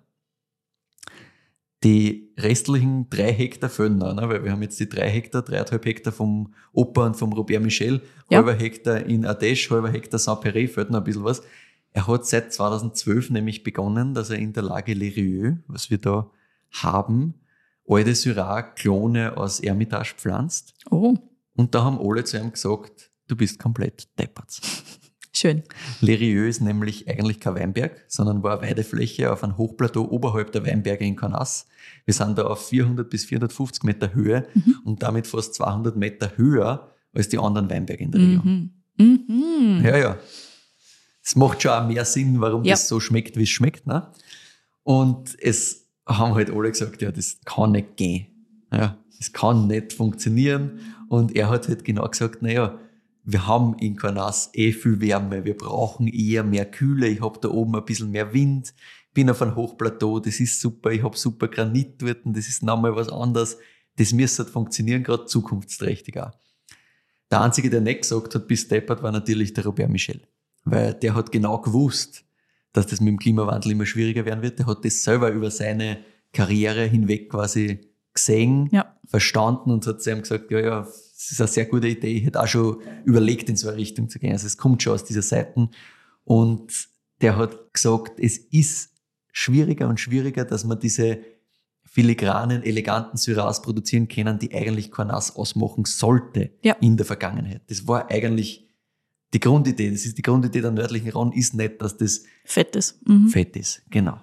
Die restlichen drei Hektar fehlen noch, ne? Weil wir haben jetzt die drei Hektar, dreieinhalb Hektar vom Opa und vom Robert Michel, ja. halber Hektar in Ardèche, halber Hektar Saint-Péret, fehlt noch ein bisschen was. Er hat seit zweitausendzwölf nämlich begonnen, dass er in der Lage Les Rieux, was wir da haben, alte Syrah-Klone aus Hermitage pflanzt. Oh. Und da haben alle zu ihm gesagt, du bist komplett deppert. Schön. Les Rieux ist nämlich eigentlich kein Weinberg, sondern war eine Weidefläche auf einem Hochplateau oberhalb der Weinberge in Caunnas. Wir sind da auf vierhundert bis vierhundertfünfzig Meter Höhe mhm. und damit fast zweihundert Meter höher als die anderen Weinberge in der Region. Mhm. Mhm. Ja, ja. Es macht schon auch mehr Sinn, warum ja. das so schmeckt, wie es schmeckt. Ne? Und es haben halt alle gesagt, ja, das kann nicht gehen. Ja, das kann nicht funktionieren. Und er hat halt genau gesagt, naja, wir haben in Caunnas eh viel Wärme, wir brauchen eher mehr Kühle, ich habe da oben ein bisschen mehr Wind, bin auf einem Hochplateau, das ist super, ich habe super Granit dort, das ist nochmal was anderes. Das müsste halt funktionieren, gerade zukunftsträchtig auch. Der Einzige, der nicht gesagt hat, bis deppert, war natürlich der Robert Michel. Weil der hat genau gewusst, dass das mit dem Klimawandel immer schwieriger werden wird. Der hat das selber über seine Karriere hinweg quasi gesehen, ja. verstanden und hat zu ihm gesagt, ja, ja, das ist eine sehr gute Idee. Ich hätte auch schon überlegt, in so eine Richtung zu gehen. Also es kommt schon aus dieser Seite. Und der hat gesagt, es ist schwieriger und schwieriger, dass man diese filigranen, eleganten Syrahs produzieren können, die eigentlich Caunnas ausmachen sollte ja. in der Vergangenheit. Das war eigentlich die Grundidee, das ist die Grundidee der nördlichen Rhone, ist nicht, dass das fett ist. Mhm. Fett ist, genau.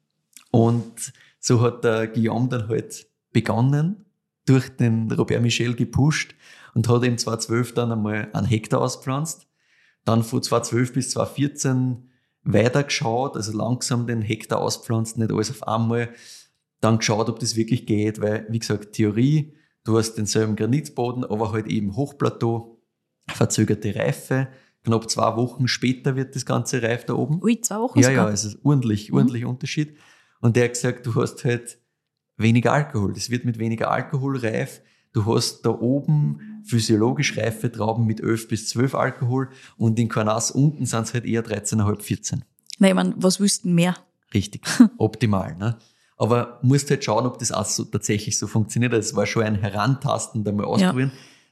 Und so hat der Guillaume dann halt begonnen, durch den Robert Michel gepusht und hat ihm zweitausendzwölf dann einmal einen Hektar auspflanzt. Dann von zweitausendzwölf bis zweitausendvierzehn weitergeschaut, also langsam den Hektar auspflanzt, nicht alles auf einmal. Dann geschaut, ob das wirklich geht, weil, wie gesagt, Theorie, du hast denselben Granitboden, aber halt eben Hochplateau, verzögerte Reife. Knapp zwei Wochen später wird das Ganze reif da oben. Ui, zwei Wochen Ja, sogar. ja, also ordentlich, ordentlich mhm. Unterschied. Und der hat gesagt, du hast halt weniger Alkohol. Das wird mit weniger Alkohol reif. Du hast da oben physiologisch reife Trauben mit elf bis zwölf Alkohol und in Caunnas unten sind es halt eher dreizehn Komma fünf, vierzehn. Nein, ich meine, was willst du denn mehr? Richtig, optimal. Ne? Aber musst halt schauen, ob das auch so, tatsächlich so funktioniert. Es war schon ein Herantasten, da mal ausprobieren. Ja.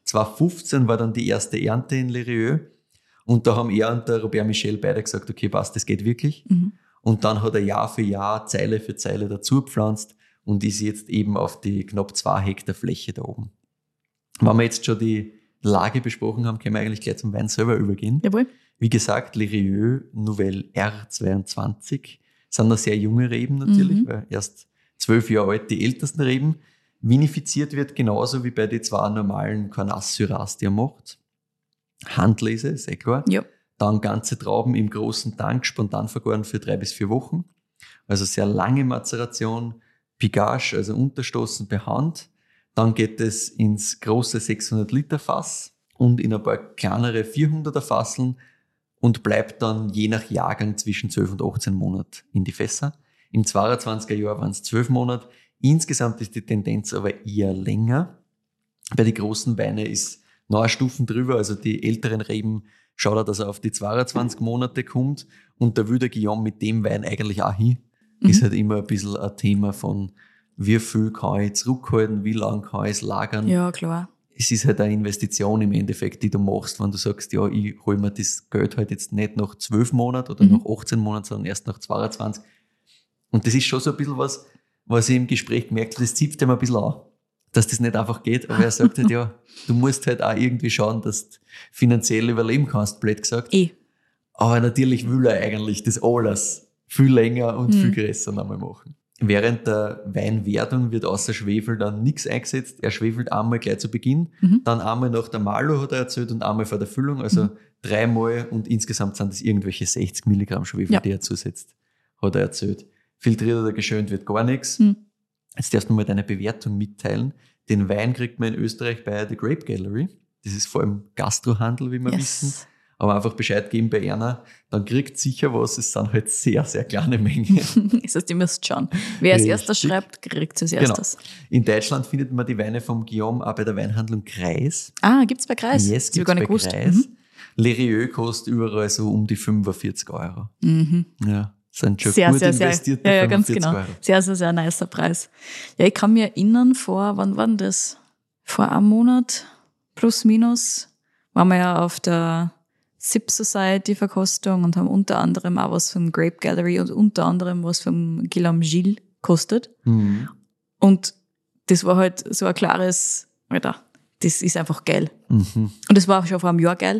zweitausendfünfzehn war dann die erste Ernte in Lerieux. Und da haben er und der Robert Michel beide gesagt, okay, was, das geht wirklich. Mhm. Und dann hat er Jahr für Jahr, Zeile für Zeile dazu gepflanzt und ist jetzt eben auf die knapp zwei Hektar Fläche da oben. Wenn wir jetzt schon die Lage besprochen haben, können wir eigentlich gleich zum Wein selber übergehen. Jawohl. Wie gesagt, Lerieux Nouvelle R zweiundzwanzig sind noch sehr junge Reben natürlich, Mhm. weil erst zwölf Jahre alt die ältesten Reben. Vinifiziert wird genauso wie bei den zwei normalen Carnasse-Syrahs, die er macht. Handlese, ist eh klar. Ja. Dann ganze Trauben im großen Tank, spontan vergoren für drei bis vier Wochen. Also sehr lange Mazeration, Pigage, also unterstoßen per Hand. Dann geht es ins große sechshundert Liter Fass und in ein paar kleinere vierhunderter Fasseln und bleibt dann je nach Jahrgang zwischen zwölf und achtzehn Monate in die Fässer. Im zweiundzwanziger Jahr waren es zwölf Monate. Insgesamt ist die Tendenz aber eher länger. Bei den großen Weinen ist noch eine Stufen drüber, also die älteren Reben schaut er, dass er auf die zweiundzwanzig Monate kommt und da will der Guillaume mit dem Wein eigentlich auch hin. Mhm. Ist halt immer ein bisschen ein Thema von, wie viel kann ich zurückhalten, wie lange kann ich es lagern. Ja, klar. Es ist halt eine Investition im Endeffekt, die du machst, wenn du sagst, ja, ich hole mir das Geld halt jetzt nicht nach zwölf Monaten oder Mhm. nach achtzehn Monaten, sondern erst nach zweiundzwanzig. Und das ist schon so ein bisschen was, was ich im Gespräch gemerkt habe, das zieht ihm ein bisschen an, dass das nicht einfach geht. Aber er sagt halt, ja, du musst halt auch irgendwie schauen, dass du finanziell überleben kannst, blöd gesagt. Eh. Aber natürlich will er eigentlich das alles viel länger und Mhm. viel größer nochmal machen. Während der Weinwerdung wird außer Schwefel dann nichts eingesetzt. Er schwefelt einmal gleich zu Beginn, Mhm. dann einmal nach der Malo, hat er erzählt, und einmal vor der Füllung. Also Mhm. dreimal und insgesamt sind es irgendwelche sechzig Milligramm Schwefel, Ja. die er zusetzt, hat er erzählt. Filtriert oder geschönt wird gar nichts. Mhm. Jetzt darfst du mal deine Bewertung mitteilen. Den Wein kriegt man in Österreich bei The Grape Gallery. Das ist vor allem Gastrohandel, wie wir wissen. Yes. Aber einfach Bescheid geben bei einer, dann kriegt sicher was. Es sind halt sehr, sehr kleine Mengen. Das heißt, ihr müsst schauen. Wer als Richtig. erstes schreibt, kriegt es als Genau. erstes. In Deutschland findet man die Weine vom Guillaume auch bei der Weinhandlung Kreis. Ah, gibt's bei Kreis? Yes, Das hab ich gibt's gar nicht bei gewusst. Kreis. Lerieux kostet überall so um die fünfundvierzig Euro. Mhm. Ja, sind schon Sehr, gut sehr, sehr. investierte Ja, ja, ganz fünfundvierzig genau. Euro. Sehr, sehr, sehr nicer Preis. Ja, ich kann mir erinnern, vor, wann war denn das? Vor einem Monat, plus minus, waren wir ja auf der Sip Society Verkostung und haben unter anderem auch was von Grape Gallery und unter anderem was von Guillaume Gilles gekostet. Mhm. Und das war halt so ein klares, Alter, das ist einfach geil. Mhm. Und das war auch schon vor einem Jahr geil.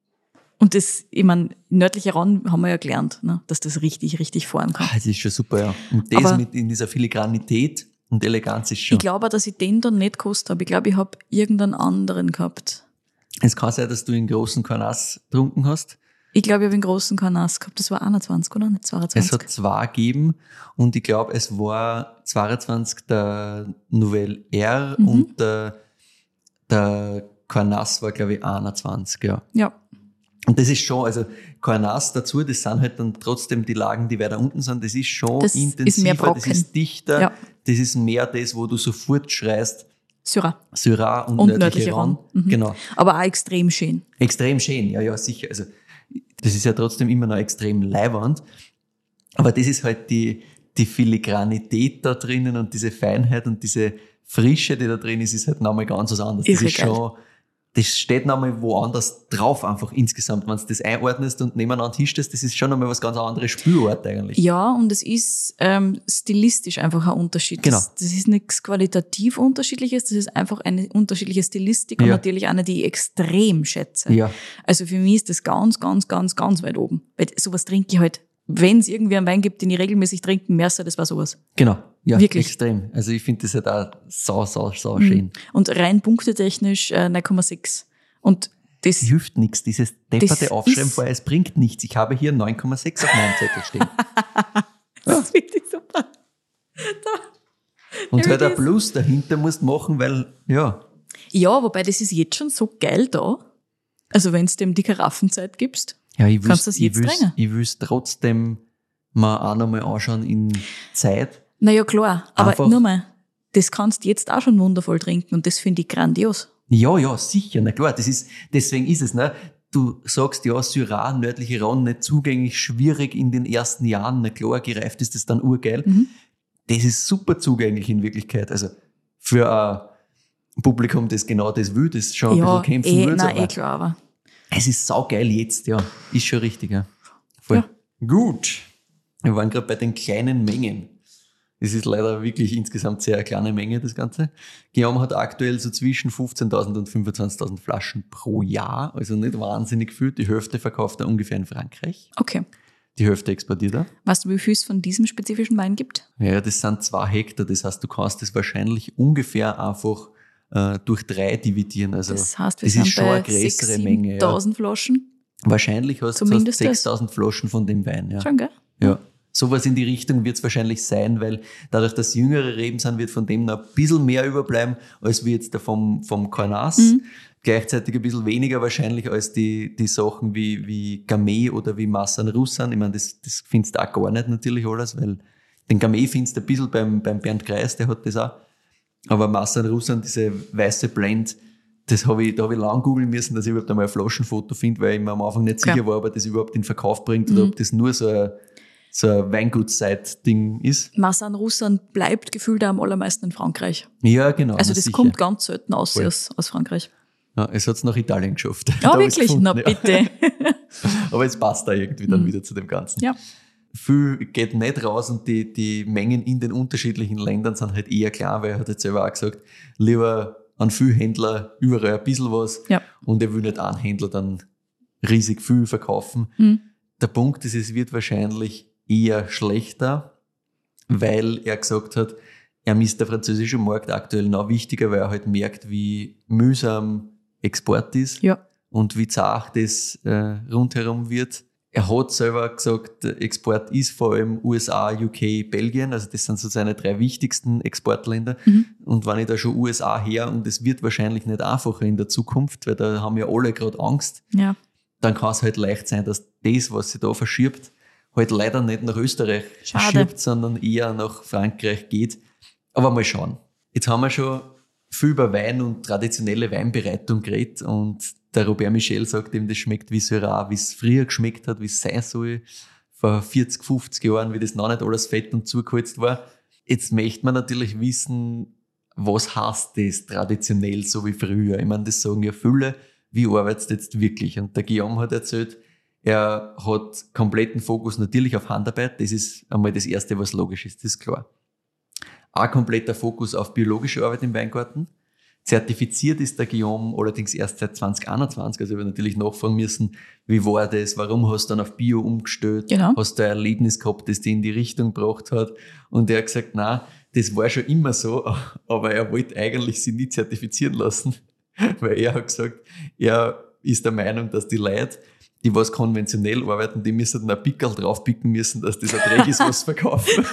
Und das, ich meine, nördliche Rhône haben wir ja gelernt, ne, dass das richtig, richtig fahren kann. Ah, das ist schon super, ja. Und das Aber- mit in dieser Filigranität und Eleganz ist schon. Ich glaube auch, dass ich den dann nicht gekostet habe. Ich glaube, ich habe irgendeinen anderen gehabt. Es kann sein, dass du einen großen Carnasse getrunken hast. Ich glaube, ich habe einen großen Carnasse gehabt. Das war einundzwanzig, oder? Nicht Es zweiundzwanzig. hat zwei gegeben und ich glaube, es war zweiundzwanzig der Nouvelle R Mhm. und der, der Carnasse war, glaube ich, einundzwanzig, ja. Ja. Und das ist schon, also Carnasse dazu, das sind halt dann trotzdem die Lagen, die weiter unten sind, das ist schon Das ist intensiver, mehr das Brocken. ist dichter, Ja. das ist mehr das, wo du sofort schreist, Syrah. Syrah und, Und nördliche nördliche Rhône. Rhône. Mhm. Genau. Aber auch extrem schön. Extrem schön, ja, ja, sicher. Also, das ist ja trotzdem immer noch extrem leiwand. Aber das ist halt die, die Filigranität da drinnen und diese Feinheit und diese Frische, die da drin ist, ist halt nochmal ganz was anderes. Das Irre ist geil. schon, das steht nochmal woanders drauf einfach insgesamt. Wenn du das einordnest und nebeneinander hischst, das ist schon nochmal was ganz anderes Spielort eigentlich. Ja, und es ist ähm, stilistisch einfach ein Unterschied. Genau. Das, das ist nichts qualitativ Unterschiedliches, das ist einfach eine unterschiedliche Stilistik und Ja. natürlich eine, die ich extrem schätze. Ja, Also für mich ist das ganz, ganz, ganz, ganz weit oben. Weil sowas trinke ich halt, wenn es irgendwie einen Wein gibt, den ich regelmäßig trinken müsste, das war sowas. genau. Ja, Wirklich. extrem. Also ich finde das halt auch sau, sau, sau Mhm. schön. Und rein punktetechnisch äh, neun Komma sechs. Und das, Es hilft nichts. Dieses depperte Das Aufschreiben ist- vorher, es bringt nichts. Ich habe hier neun Komma sechs auf meinem Zettel stehen. das finde ich super. Und Ja, halt ein das- Plus dahinter musst du machen, weil, ja, Ja, wobei das ist jetzt schon so geil da. Also wenn es dem die Karaffenzeit gibst. ja ich Kannst will's, du das ich jetzt will's, drängen? ich will's trotzdem mal auch nochmal anschauen in Zeit. Naja, klar. Aber Einfach- nur mal, das kannst du jetzt auch schon wundervoll trinken und das finde ich grandios. Ja, ja, sicher, na klar, das ist, deswegen ist es, ne? Du sagst ja, Syrah, nördliche Rhône, nicht zugänglich, schwierig in den ersten Jahren, na klar, gereift ist das dann urgeil. Mhm. Das ist super zugänglich in Wirklichkeit. Also für Publikum, das genau das will, das schon ein Ja, bisschen kämpfen eh, will. nein, aber eh klar, aber. es ist saugeil jetzt, ja. Ist schon richtig, ja. Voll. Ja. Gut. Wir waren gerade bei den kleinen Mengen. Es ist leider wirklich insgesamt sehr eine kleine Menge, das Ganze. Guillaume hat aktuell so zwischen fünfzehntausend und fünfundzwanzigtausend Flaschen pro Jahr, also nicht wahnsinnig viel. Die Hälfte verkauft er ungefähr in Frankreich. Okay. Die Hälfte exportiert er. Weißt du, wie viel es von diesem spezifischen Wein gibt? Ja, das sind zwei Hektar, das heißt, du kannst das wahrscheinlich ungefähr einfach äh, durch drei dividieren. Also Das heißt, wir das sind ist schon bei eine größere sechstausend, Menge. Ja. siebentausend Flaschen. Wahrscheinlich hast du Zumindest das. sechstausend Flaschen von dem Wein. Ja. Schon, gell? Ja. Sowas in die Richtung wird es wahrscheinlich sein, weil dadurch, dass jüngere Reben sind, wird von dem noch ein bisschen mehr überbleiben, als wie jetzt der vom, vom Cornas. Mhm. Gleichzeitig ein bisschen weniger wahrscheinlich als die, die Sachen wie, wie Gamay oder wie Massan Russan. Ich meine, das, das findest du auch gar nicht natürlich alles, weil den Gamay findest du ein bisschen beim, beim Bernd Kreis, der hat das auch. Aber Massan Russan, diese weiße Blend, das habe ich, da habe ich lang googeln müssen, dass ich überhaupt einmal ein Flaschenfoto finde, weil ich mir am Anfang nicht Ja. sicher war, ob er das überhaupt in Verkauf bringt oder Mhm. ob das nur so ein, so ein Weingutsseite-Ding ist. Massan Russan bleibt gefühlt am allermeisten in Frankreich. Ja, genau. Also na das sicher. kommt ganz selten aus, Voll. aus, aus Frankreich. Ja, es hat es nach Italien geschafft. Ja, Da hab ich's wirklich? gefunden, Na ja. bitte. Aber es passt da irgendwie dann Mhm. wieder zu dem Ganzen. Ja. Viel geht nicht raus und die, die Mengen in den unterschiedlichen Ländern sind halt eher klar, weil er hat jetzt selber auch gesagt, lieber an viel Händler überall ein bisschen was Ja. und er will nicht einen Händler dann riesig viel verkaufen. Mhm. Der Punkt ist, es wird wahrscheinlich eher schlechter, weil er gesagt hat, er misst der französische Markt aktuell noch wichtiger, weil er halt merkt, wie mühsam Export ist Ja. und wie zart das äh, rundherum wird. Er hat selber gesagt, der Export ist vor allem U S A, U K, Belgien, also das sind so seine drei wichtigsten Exportländer. Mhm. Und wenn ich da schon U S A her und es wird wahrscheinlich nicht einfacher in der Zukunft, weil da haben ja alle gerade Angst, Ja. dann kann es halt leicht sein, dass das, was sich da verschiebt, halt leider nicht nach Österreich Schade. schiebt, sondern eher nach Frankreich geht. Aber mal schauen. Jetzt haben wir schon viel über Wein und traditionelle Weinbereitung geredet und der Robert Michel sagt ihm, das schmeckt wie Syrah, wie es früher geschmeckt hat, wie es sein soll, vor vierzig, fünfzig Jahren, wie das noch nicht alles fett und zugeholzt war. Jetzt möchte man natürlich wissen, was heißt das traditionell so wie früher? Ich meine, das sagen ja viele, wie arbeitet jetzt wirklich? Und der Guillaume hat erzählt, er hat kompletten Fokus natürlich auf Handarbeit, das ist einmal das Erste, was logisch ist, das ist klar. Ein kompletter Fokus auf biologische Arbeit im Weingarten. Zertifiziert ist der Guillaume allerdings erst seit zwanzig einundzwanzig, also wir natürlich nachfragen müssen, wie war das, warum hast du dann auf Bio umgestellt, Genau. hast du ein Erlebnis gehabt, das dich in die Richtung gebracht hat, und er hat gesagt, nein, das war schon immer so, aber er wollte eigentlich sie nie zertifizieren lassen, weil er hat gesagt, er ist der Meinung, dass die Leute, die was konventionell arbeiten, die müssen dann ein Pickerl draufpicken müssen, dass das ein Dreck ist, was sie verkaufen.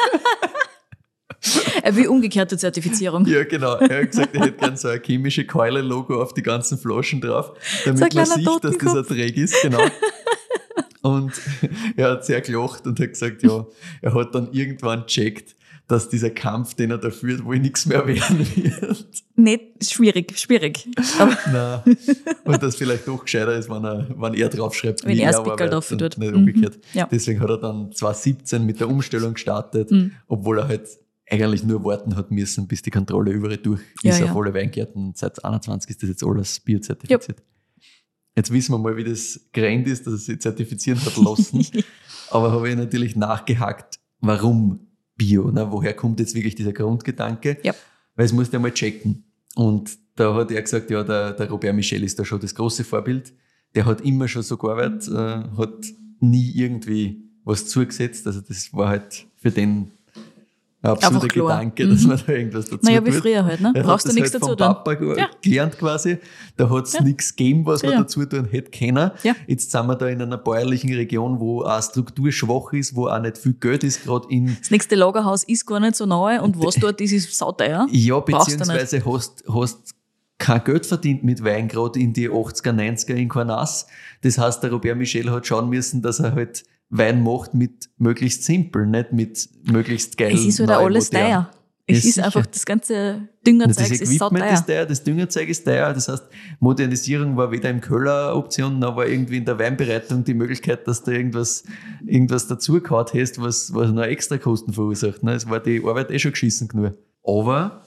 Er will umgekehrte Zertifizierung. Ja, genau. Er hat gesagt, er hätte gerne so ein chemische Keule-Logo auf die ganzen Flaschen drauf, So ein damit man kleiner sieht, dass das ein Totenkopf. Dreck ist. Genau. Und er hat sehr gelacht und hat gesagt, ja, er hat dann irgendwann gecheckt, dass dieser Kampf, den er da führt, wohl nichts mehr werden wird. Nicht schwierig, schwierig. Aber Nein. Und dass vielleicht doch gescheiter ist, wenn er, wenn er draufschreibt, Wenn wie er das er Pickerl arbeitet drauf und tut. nicht Mhm. umgekehrt. Ja. Deswegen hat er dann zwanzig siebzehn mit der Umstellung gestartet, Mhm. obwohl er halt eigentlich nur warten hat müssen, bis die Kontrolle überall durch Ja, ist ja. auf alle Weingärten. Seit einundzwanzig ist das jetzt alles biozertifiziert. Jetzt wissen wir mal, wie das gerannt ist, dass er sich zertifizieren hat lassen. Aber habe ich natürlich nachgehakt, warum Bio? Ne? Woher kommt jetzt wirklich dieser Grundgedanke? Ja. Weil es musst du einmal checken. Und da hat er gesagt, ja, der, der Robert Michel ist da schon das große Vorbild. Der hat immer schon so gearbeitet, äh, hat nie irgendwie was zugesetzt. Also das war halt für den ein absurder Einfach klar. Gedanke, Mhm. dass man da irgendwas dazu Naja, wie tut. früher halt, ne? Er Brauchst hat du das nichts halt dazu vom tun. Papa ge- Ja. gelernt quasi. Da hat es Ja. nichts gegeben, was man Ja. dazu tun hätte können. Ja. Jetzt sind wir da in einer bäuerlichen Region, wo auch Struktur schwach ist, wo auch nicht viel Geld ist, gerade in, Das nächste Lagerhaus ist gar nicht so nahe und was dort ist, ist sauteuer. ja, Brauchst du beziehungsweise hast, hast kein Geld verdient mit Wein, gerade in die achtziger, neunziger in Cornas. Das heißt, der Robert Michel hat schauen müssen, dass er halt Wein macht mit möglichst simpel, nicht mit möglichst geil. Es ist halt auch alles teuer. Es Ja, ist sicher. einfach, das ganze Das Düngerzeug ist Equipment sauteuer. ist teuer, das Düngerzeug ist teuer. Das heißt, Modernisierung war weder im Keller eine Option, noch war irgendwie in der Weinbereitung die Möglichkeit, dass du irgendwas, irgendwas dazugehauen hast, was, was noch extra Kosten verursacht. Ne? Es war die Arbeit eh schon geschissen genug. Aber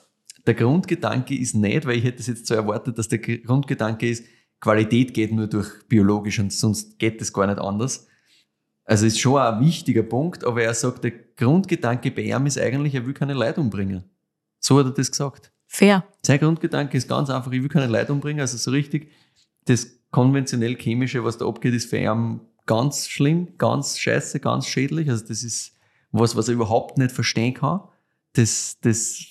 der Grundgedanke ist nicht, weil ich hätte es jetzt so erwartet, dass der Grundgedanke ist, Qualität geht nur durch biologisch und sonst geht es gar nicht anders. Also ist schon ein wichtiger Punkt, aber er sagt, der Grundgedanke bei ihm ist eigentlich, er will keine Leute umbringen. So hat er das gesagt. Fair. Sein Grundgedanke ist ganz einfach, ich will keine Leute umbringen, also so richtig, das konventionell Chemische, was da abgeht, ist für ihn ganz schlimm, ganz scheiße, ganz schädlich. Also das ist was, was er überhaupt nicht verstehen kann. Das, das,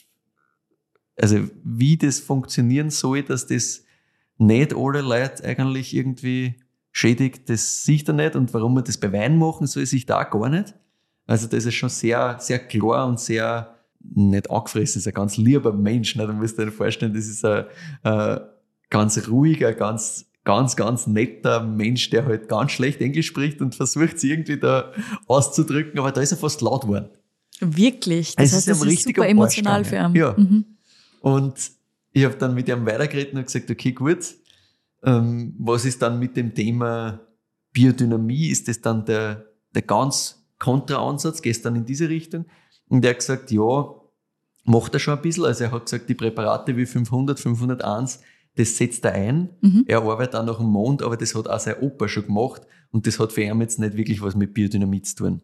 also wie das funktionieren soll, dass das nicht alle Leute eigentlich irgendwie schädigt, das sieht er nicht. Und warum wir das bei Wein machen, soll sich da gar nicht. Also das ist schon sehr, sehr klar und sehr nicht angefressen, das ist ein ganz lieber Mensch. Ne? Du musst dir vorstellen, das ist ein, ein ganz ruhiger, ganz, ganz, ganz netter Mensch, der halt ganz schlecht Englisch spricht und versucht, es irgendwie da auszudrücken, aber da ist er fast laut geworden. Wirklich? Das Es heißt, ist das ihm ist richtig super am Arsch emotional für ihn. gegangen. Ja. Mhm. Und ich habe dann mit ihm weitergeredet und gesagt, okay, gut, ähm, was ist dann mit dem Thema Biodynamie? Ist das dann der, der ganz Kontra-Ansatz? Gehst dann in diese Richtung? Und er hat gesagt, ja, macht er schon ein bisschen. Also er hat gesagt, die Präparate wie fünfhundert, fünfhunderteins, das setzt er ein. Mhm. Er arbeitet auch nach dem Mond, aber das hat auch sein Opa schon gemacht und das hat für ihn jetzt nicht wirklich was mit Biodynamie zu tun.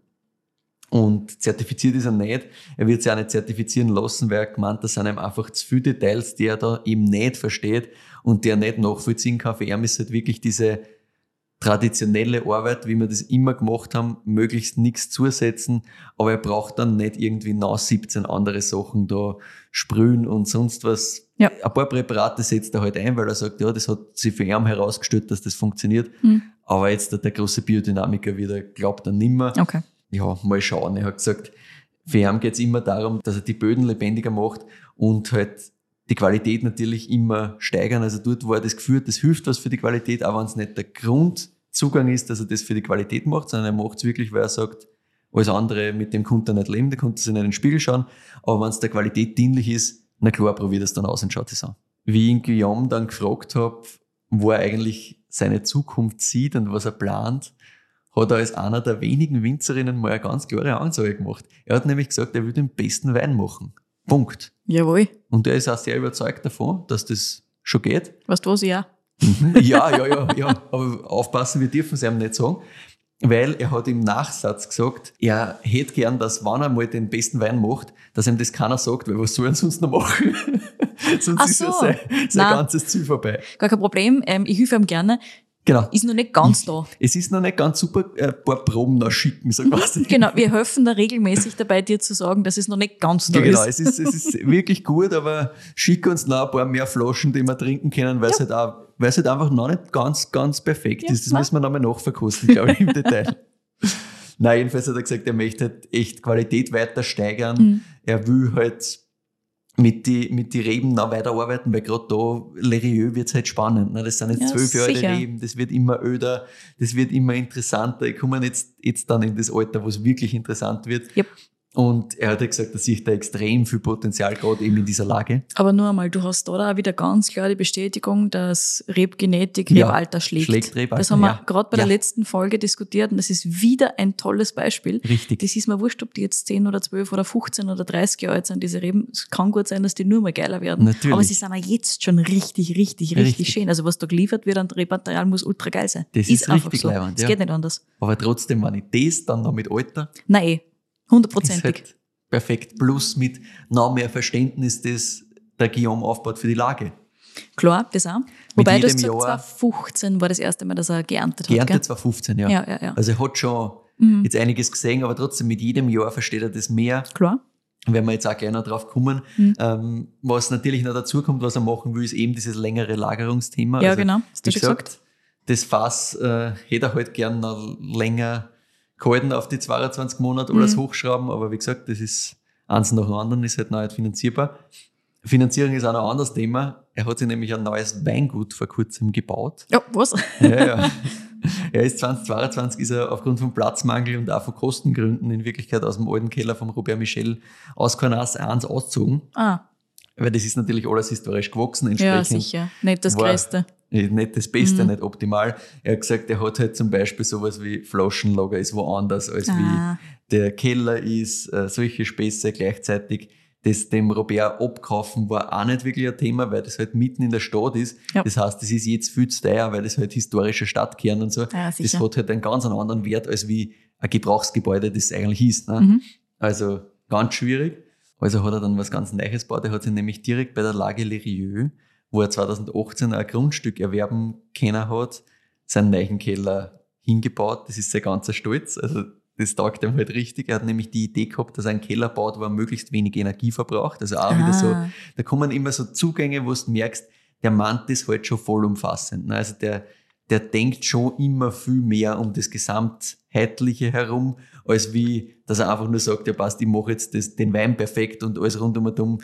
Und zertifiziert ist er nicht. Er wird sich auch nicht zertifizieren lassen, weil er gemeint, das sind ihm einfach zu viele Details, die er da eben nicht versteht und die er nicht nachvollziehen kann. Für ihn ist halt wirklich diese traditionelle Arbeit, wie wir das immer gemacht haben, möglichst nichts zusetzen, aber er braucht dann nicht irgendwie nach siebzehn andere Sachen da sprühen und sonst was. Ja. Ein paar Präparate setzt er halt ein, weil er sagt, ja, das hat sich für ihn herausgestellt, dass das funktioniert. Mhm. Aber jetzt der, der große Biodynamiker wieder glaubt er nimmer. Okay. Ja, mal schauen. Er hat gesagt, für ihn geht es immer darum, dass er die Böden lebendiger macht und halt die Qualität natürlich immer steigern. Also dort, wo er das Gefühl hat, das hilft was für die Qualität, auch wenn es nicht der Grundzugang ist, dass er das für die Qualität macht, sondern er macht es wirklich, weil er sagt, alles andere mit dem konnte er nicht leben, der konnte sich nicht in den Spiegel schauen. Aber wenn es der Qualität dienlich ist, na klar, probiert es dann aus und schaut es an. Wie ich ihn Guillaume dann gefragt habe, wo er eigentlich seine Zukunft sieht und was er plant, hat er als einer der wenigen Winzerinnen mal eine ganz klare Ansage gemacht. Er hat nämlich gesagt, er will den besten Wein machen. Punkt. Jawohl. Und er ist auch sehr überzeugt davon, dass das schon geht. Weißt du was, ja? ja, ja, ja, ja. Aber aufpassen, wir dürfen es ihm nicht sagen. Weil er hat im Nachsatz gesagt, er hätte gern, dass, wenn er mal den besten Wein macht, dass ihm das keiner sagt, weil was soll er sonst noch machen? sonst Ach ist so. ja sein, sein ganzes Ziel vorbei. Gar kein Problem, ähm, ich helfe ihm gerne. Genau. Ist noch nicht ganz da. Es ist noch nicht ganz super, ein paar Proben noch schicken, so quasi. Genau, wir helfen da regelmäßig dabei, dir zu sagen, dass es noch nicht ganz da genau, ist. Genau, es ist, es ist wirklich gut, aber schick uns noch ein paar mehr Flaschen, die wir trinken können, weil ja. es halt auch, weil es halt einfach noch nicht ganz, ganz perfekt ja, ist. Das nein. müssen wir nochmal nachverkosten, glaube ich, im Detail. Nein, jedenfalls hat er gesagt, er möchte halt echt Qualität weiter steigern. Mhm. Er will halt mit die, mit die Reben noch weiterarbeiten, weil gerade da, Lerieux wird's halt spannend. Ne? Das sind jetzt ja, zwölf Jahre die Reben, das wird immer öder, das wird immer interessanter. Ich komme jetzt, jetzt dann in das Alter, wo es wirklich interessant wird. Yep. Und er hat ja gesagt, dass sich da extrem viel Potenzial gerade eben in dieser Lage. Aber nur einmal, du hast da auch wieder ganz klar die Bestätigung, dass Rebgenetik Rebalter ja, schlägt. schlägt Rebalter, das haben wir ja. gerade bei ja. der letzten Folge diskutiert und das ist wieder ein tolles Beispiel. Richtig. Das ist mir wurscht, ob die jetzt zehn oder zwölf oder fünfzehn oder dreißig Jahre alt sind, diese Reben. Es kann gut sein, dass die nur mal geiler werden. Natürlich. Aber sie sind auch jetzt schon richtig, richtig, richtig, richtig schön. Also was da geliefert wird an Rebmaterial muss ultra geil sein. Das ist, ist richtig so. leibend, Es ja. geht nicht anders. Aber trotzdem, wenn ich das dann noch mit Alter... Nein, hundertprozentig. Perfekt. Plus mit noch mehr Verständnis, das der Guillaume aufbaut für die Lage. Klar, das auch. Wobei du hast gesagt, zwanzig fünfzehn war das erste Mal, dass er geerntet hat. Geerntet zwanzig fünfzehn, ja. Ja, ja, ja. Also er hat schon mhm. jetzt einiges gesehen, aber trotzdem mit jedem Jahr versteht er das mehr. Klar. Werden wir jetzt auch gerne drauf kommen. Mhm. Ähm, was natürlich noch dazu kommt, was er machen will, ist eben dieses längere Lagerungsthema. Ja, also, genau. Hast du wie schon gesagt, gesagt. Das Fass äh, hätte er halt gern noch länger gehalten auf die zweiundzwanzig Monate oder Mhm. das hochschrauben, aber wie gesagt, das ist eins nach dem anderen, ist halt noch nicht finanzierbar. Finanzierung ist auch noch ein anderes Thema. Er hat sich nämlich ein neues Weingut vor kurzem gebaut. Ja, was? Ja, ja. Er ist zweitausendzweiundzwanzig ist er aufgrund von Platzmangel und auch von Kostengründen in Wirklichkeit aus dem alten Keller von Robert Michel aus Cornas eins ausgezogen. Ah. Weil das ist natürlich alles historisch gewachsen. Ja, Entsprechend sicher. Nicht das war Größte. Nicht das Beste, Mhm. nicht optimal. Er hat gesagt, er hat halt zum Beispiel sowas wie Flaschenlager ist woanders, als Ah. wie der Keller ist, äh, solche Späße gleichzeitig. das dem Robert abkaufen war auch nicht wirklich ein Thema, weil das halt mitten in der Stadt ist. Ja. Das heißt, das ist jetzt viel zu teuer, weil das halt historische Stadtkern und so. Ja, das sicher. hat halt einen ganz anderen Wert, als wie ein Gebrauchsgebäude das eigentlich ist. Ne? Mhm. Also ganz schwierig. Also hat er dann was ganz Neues gebaut. Er hat sich nämlich direkt bei der Lage Lerieux, wo er zwanzig achtzehn ein Grundstück erwerben können hat, seinen neuen Keller hingebaut. Das ist sein ganzer Stolz. Also das taugt ihm halt richtig. Er hat nämlich die Idee gehabt, dass er einen Keller baut, wo er möglichst wenig Energie verbraucht. Also auch Ah. wieder so, da kommen immer so Zugänge, wo du merkst, der meint das halt schon vollumfassend. Ne? Also der, der denkt schon immer viel mehr um das Gesamtheitliche herum, als wie, dass er einfach nur sagt, ja passt, ich mache jetzt das, den Wein perfekt und alles rund um und um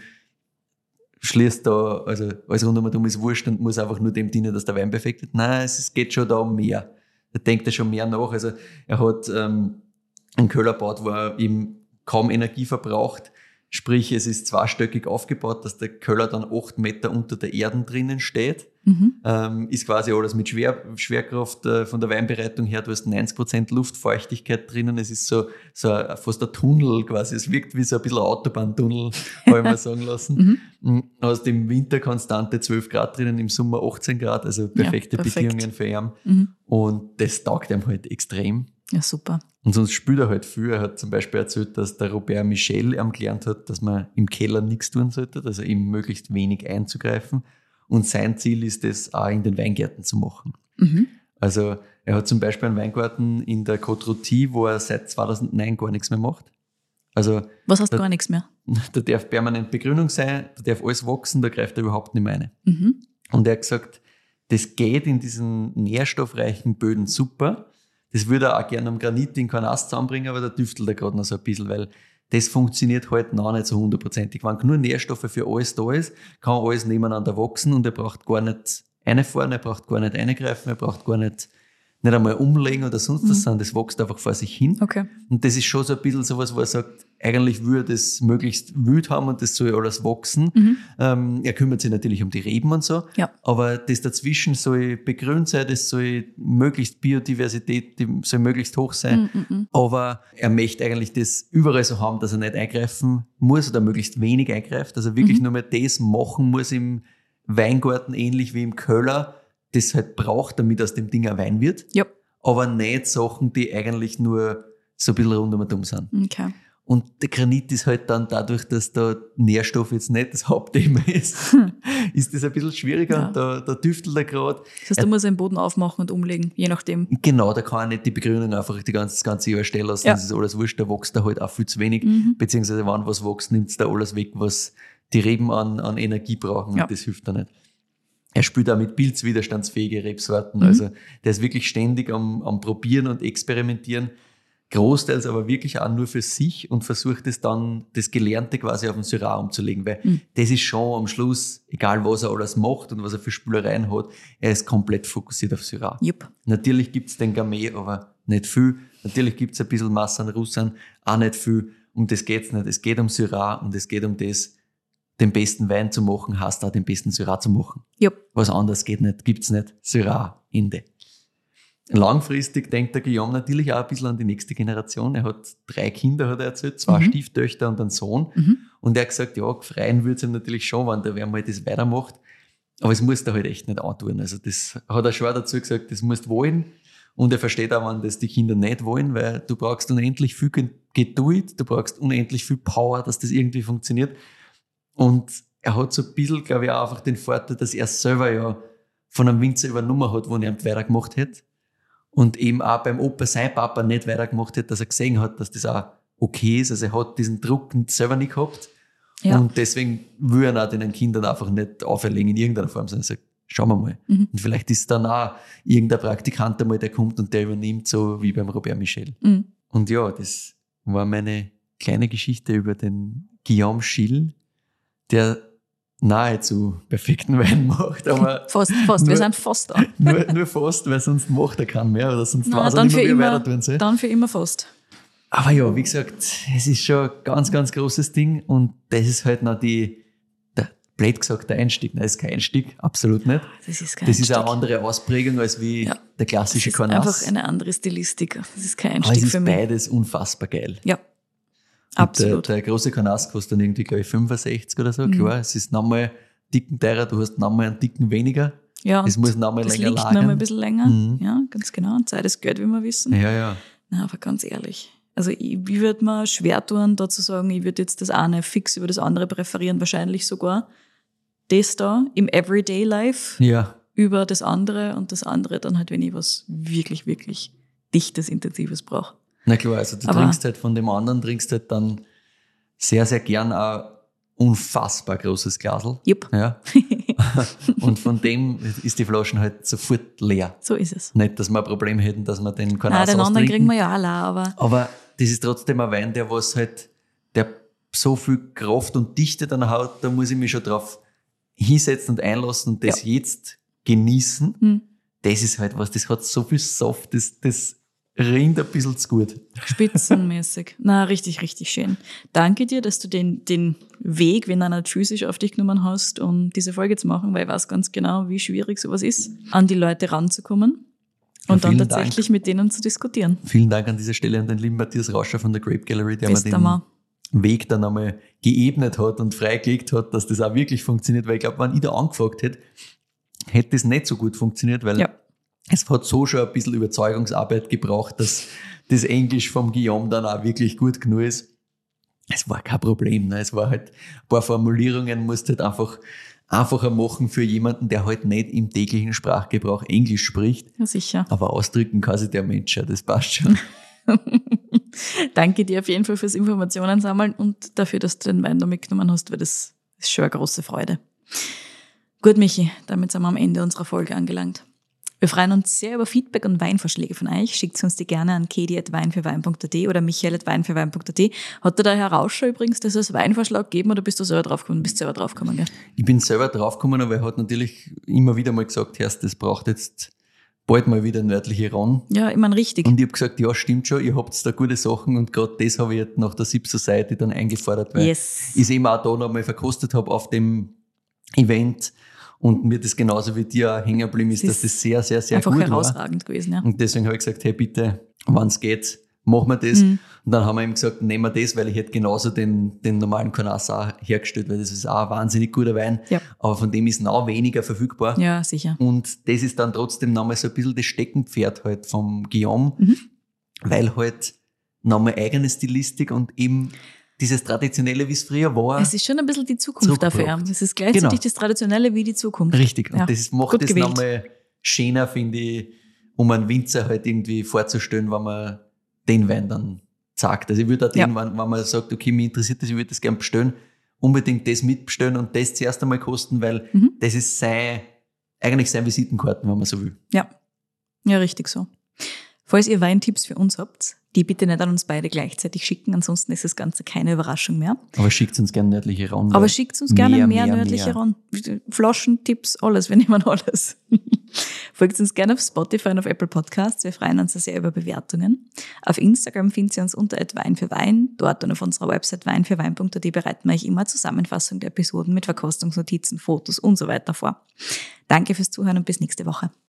schließt da, also alles rund um und um ist wurscht und muss einfach nur dem dienen, dass der Wein perfekt ist. Nein, es geht schon da um mehr. Da denkt er schon mehr nach. Also er hat ähm, einen Keller gebaut, wo er eben kaum Energie verbraucht. Sprich, es ist zweistöckig aufgebaut, dass der Keller dann acht Meter unter der Erde drinnen steht. Mhm. Ähm, ist quasi alles mit Schwer, Schwerkraft äh, von der Weinbereitung her. Du hast neunzig Prozent Luftfeuchtigkeit drinnen. Es ist so, so ein, fast ein Tunnel quasi. Es wirkt wie so ein bisschen ein Autobahntunnel, habe ich mal sagen lassen. Mhm. Aus dem Winter konstante zwölf Grad drinnen, im Sommer achtzehn Grad. Also perfekte Ja, perfekt. Bedingungen für ihn. Mhm. Und das taugt ihm halt extrem. Ja, super. Und sonst spielt er halt viel. Er hat zum Beispiel erzählt, dass der Robert Michel ihm gelernt hat, dass man im Keller nichts tun sollte, also ihm möglichst wenig einzugreifen. Und sein Ziel ist es, auch in den Weingärten zu machen. Mhm. Also er hat zum Beispiel einen Weingarten in der Côte-Rôtie, wo er seit zweitausendneun gar nichts mehr macht. Also Was heißt da, gar nichts mehr? da darf permanent Begrünung sein, da darf alles wachsen, da greift er überhaupt nicht mehr rein. Mhm. Und er hat gesagt, das geht in diesen nährstoffreichen Böden super. Das würde er auch gerne am Granit in keinen Ast zusammenbringen, aber da düftelt er gerade noch so ein bisschen, weil das funktioniert halt noch nicht so hundertprozentig. Wenn nur Nährstoffe für alles da ist, kann alles nebeneinander wachsen und er braucht gar nicht reinfahren, er braucht gar nicht eingreifen, er braucht gar nicht, nicht einmal umlegen oder sonst was, Mhm. sondern das wächst einfach vor sich hin. Okay. Und das ist schon so ein bisschen sowas, wo er sagt, eigentlich würde er das möglichst wild haben und das soll alles wachsen. Mhm. Ähm, er kümmert sich natürlich um die Reben und so, Ja. aber das dazwischen soll begrünt sein, das soll möglichst Biodiversität, die soll möglichst hoch sein. Mhm, mhm. Aber er möchte eigentlich das überall so haben, dass er nicht eingreifen muss oder möglichst wenig eingreift. Also wirklich Mhm. nur mehr das machen muss im Weingarten, ähnlich wie im Keller, das halt braucht, damit aus dem Ding ein Wein wird. Ja. Aber nicht Sachen, die eigentlich nur so ein bisschen rundum sind. Okay. Und der Granit ist halt dann dadurch, dass da Nährstoff jetzt nicht das Hauptthema ist, ist das ein bisschen schwieriger Ja. und da, da düftelt er gerade. Das heißt, du musst den Boden aufmachen und umlegen, je nachdem. Genau, da kann er nicht die Begrünung einfach die ganze, das ganze Jahr stehen lassen. Ja. Das ist alles wurscht, da wächst er halt auch viel zu wenig. Mhm. Beziehungsweise wenn was wächst, nimmt es da alles weg, was die Reben an, an Energie brauchen Ja. und das hilft da nicht. Er spielt auch mit pilzwiderstandsfähige Rebsorten. Mhm. Also der ist wirklich ständig am, am Probieren und Experimentieren. Großteils aber wirklich auch nur für sich und versucht es dann, das Gelernte quasi auf den Syrah umzulegen, weil Mhm. das ist schon am Schluss, egal was er alles macht und was er für Spülereien hat, er ist komplett fokussiert auf Syrah. Jupp. Natürlich gibt's den Gamay, aber nicht viel. Natürlich gibt's ein bisschen Massan Russan, auch nicht viel. Um das geht's nicht. Es geht um Syrah und es geht um das, den besten Wein zu machen, heißt auch den besten Syrah zu machen. Jupp. Was anderes geht nicht, gibt's nicht. Syrah, Ende. Langfristig denkt der Guillaume natürlich auch ein bisschen an die nächste Generation. Er hat drei Kinder, hat er erzählt, zwei Mhm. Stieftöchter und einen Sohn. Mhm. Und er hat gesagt, ja, freuen würde es ihm natürlich schon, wenn der wer mal das weitermacht. Aber es muss er halt echt nicht antun. Also das hat er schon dazu gesagt, das musst du wollen. Und er versteht auch, wenn das die Kinder nicht wollen, weil du brauchst unendlich viel Geduld, du brauchst unendlich viel Power, dass das irgendwie funktioniert. Und er hat so ein bisschen, glaube ich, auch einfach den Vorteil, dass er selber ja von einem Winzer übernommen hat, wo er ihm weitergemacht hätte. Und eben auch beim Opa sein Papa nicht weitergemacht hat, dass er gesehen hat, dass das auch okay ist. Also er hat diesen Druck selber nicht gehabt. Ja. Und deswegen will er auch den Kindern einfach nicht auferlegen in irgendeiner Form, sondern sagt, schauen wir mal. Mhm. Und vielleicht ist dann auch irgendein Praktikant einmal, der kommt und der übernimmt, so wie beim Robert Michel. Mhm. Und ja, das war meine kleine Geschichte über den Guillaume Schill, der nahezu perfekten Wein macht, aber Fast, fast. Wir Nur- sind fast da. nur, nur fast, weil sonst macht er keinen mehr oder sonst Nein, weiß er dann, nicht für mehr, wie er immer, weiter tun soll. dann für immer fast. Aber ja, wie gesagt, es ist schon ein ganz, ganz großes Ding und das ist halt noch die, der, blöd gesagt, der Einstieg. Nein, das ist kein Einstieg, absolut nicht. Das ist kein Das ist Einstieg. eine andere Ausprägung als wie Ja. der Das klassische ist Cornas. einfach eine andere Stilistik. Das ist kein Aber es Einstieg ist für mich. beides unfassbar geil. Ja. Absolut. Der, der große Kanask kostet dann irgendwie, glaube ich, fünfundsechzig oder so. Mhm. Klar, es ist nochmal dicken teurer, du hast nochmal einen dicken weniger. Ja, es muss nochmal länger lagern. Das liegt nochmal ein bisschen länger. Mhm. Ja, ganz genau. Und Zeit ist Geld, wie wir wissen. Ja, ja. Na, aber ganz ehrlich. Also ich, ich würde mir schwer tun, da zu sagen, ich würde jetzt das eine fix über das andere präferieren. Wahrscheinlich sogar das da im Everyday Life ja. über das andere und das andere dann halt, wenn ich was wirklich, wirklich Dichtes, Intensives brauche. Na klar, also du aber trinkst halt von dem anderen, trinkst halt dann sehr, sehr gern ein unfassbar großes Glasl. Jupp. Ja. Und von dem ist die Flaschen halt sofort leer. So ist es. Nicht, dass wir ein Problem hätten, dass wir den Kanask Nein, den anderen austrinken. kriegen wir ja alle, aber... Aber das ist trotzdem ein Wein, der was halt, der so viel Kraft und Dichte dann hat, da muss ich mich schon drauf hinsetzen und einlassen und das ja. jetzt genießen. Hm. Das ist halt was, das hat so viel Saft, das, das rinnt ein bisschen zu gut. Spitzenmäßig. Na, richtig, richtig schön. Danke dir, dass du den, den Weg, wenn du nicht physisch auf dich genommen hast, um diese Folge zu machen, weil ich weiß ganz genau, wie schwierig sowas ist, an die Leute ranzukommen und ja, dann tatsächlich Dank. mit denen zu diskutieren. Vielen Dank an dieser Stelle an den lieben Matthias Rauscher von der Grape Gallery, der Bester mir den Mann. Weg dann einmal geebnet hat und freigelegt hat, dass das auch wirklich funktioniert, weil ich glaube, wenn ich da angefragt hätte, hätte das nicht so gut funktioniert, weil ja. es hat so schon ein bisschen Überzeugungsarbeit gebraucht, dass das Englisch vom Guillaume dann auch wirklich gut genug ist. Es war kein Problem, ne? Es war halt ein paar Formulierungen, musst halt einfach einfacher machen für jemanden, der halt nicht im täglichen Sprachgebrauch Englisch spricht. Ja, sicher. Aber ausdrücken kann sich der Mensch ja, das passt schon. Danke dir auf jeden Fall fürs Informationen sammeln und dafür, dass du den Wein da mitgenommen hast, weil das ist schon eine große Freude. Gut, Michi, damit sind wir am Ende unserer Folge angelangt. Wir freuen uns sehr über Feedback und Weinvorschläge von euch. Schickt uns die gerne an kedi at weinfürwein punkt at oder michael at weinfürwein punkt at. Hat dir der Herr Rauscher übrigens das als Weinvorschlag gegeben oder bist du selber draufgekommen? Bist selber draufgekommen, gell? Ich bin selber draufgekommen, aber er hat natürlich immer wieder mal gesagt, Herr, das braucht jetzt bald mal wieder nördliche Rhone. Ja, ich meine, richtig. Und ich habe gesagt, ja, stimmt schon, ihr habt da gute Sachen und gerade das habe ich jetzt nach der Sip Society dann eingefordert, weil yes. ich es eben auch da noch mal verkostet habe auf dem Event und mir das genauso wie dir auch hängen geblieben ist, das dass das sehr, sehr, sehr gut war. Einfach herausragend gewesen, ja. Und deswegen habe ich gesagt, hey, bitte, wenn es geht, machen wir das. Mhm. Und dann haben wir ihm gesagt, nehmen wir das, weil ich hätte genauso den, den normalen Kanask auch hergestellt, weil das ist auch ein wahnsinnig guter Wein. Ja. Aber von dem ist noch weniger verfügbar. Ja, sicher. Und das ist dann trotzdem nochmal so ein bisschen das Steckenpferd halt vom Guillaume, mhm. weil halt nochmal eigene Stilistik und eben dieses Traditionelle, wie es früher war. Es ist schon ein bisschen die Zukunft dafür. Es ist gleichzeitig genau. das Traditionelle wie die Zukunft. Richtig. Und ja. das macht Gut das gewählt. nochmal schöner, finde ich, um einen Winzer halt irgendwie vorzustellen, wenn man den Wein dann sagt. Also ich würde auch den, ja. wenn, wenn man sagt, okay, mich interessiert das, ich würde das gerne bestellen, unbedingt das mitbestellen und das zuerst einmal kosten, weil mhm. das ist sein, eigentlich sein Visitenkarten, wenn man so will. Ja, ja, richtig so. Falls ihr Weintipps für uns habt, die bitte nicht an uns beide gleichzeitig schicken, ansonsten ist das Ganze keine Überraschung mehr. Aber schickt uns gerne nördliche Rhone. Aber schickt uns gerne mehr, mehr, mehr nördliche mehr. Rhone. Flaschentipps, alles, wir nehmen alles. Folgt uns gerne auf Spotify und auf Apple Podcasts, wir freuen uns sehr über Bewertungen. Auf Instagram findet ihr uns unter wein für wein. Dort und auf unserer Website wein für wein punkt at bereiten wir euch immer Zusammenfassung der Episoden mit Verkostungsnotizen, Fotos und so weiter vor. Danke fürs Zuhören und bis nächste Woche.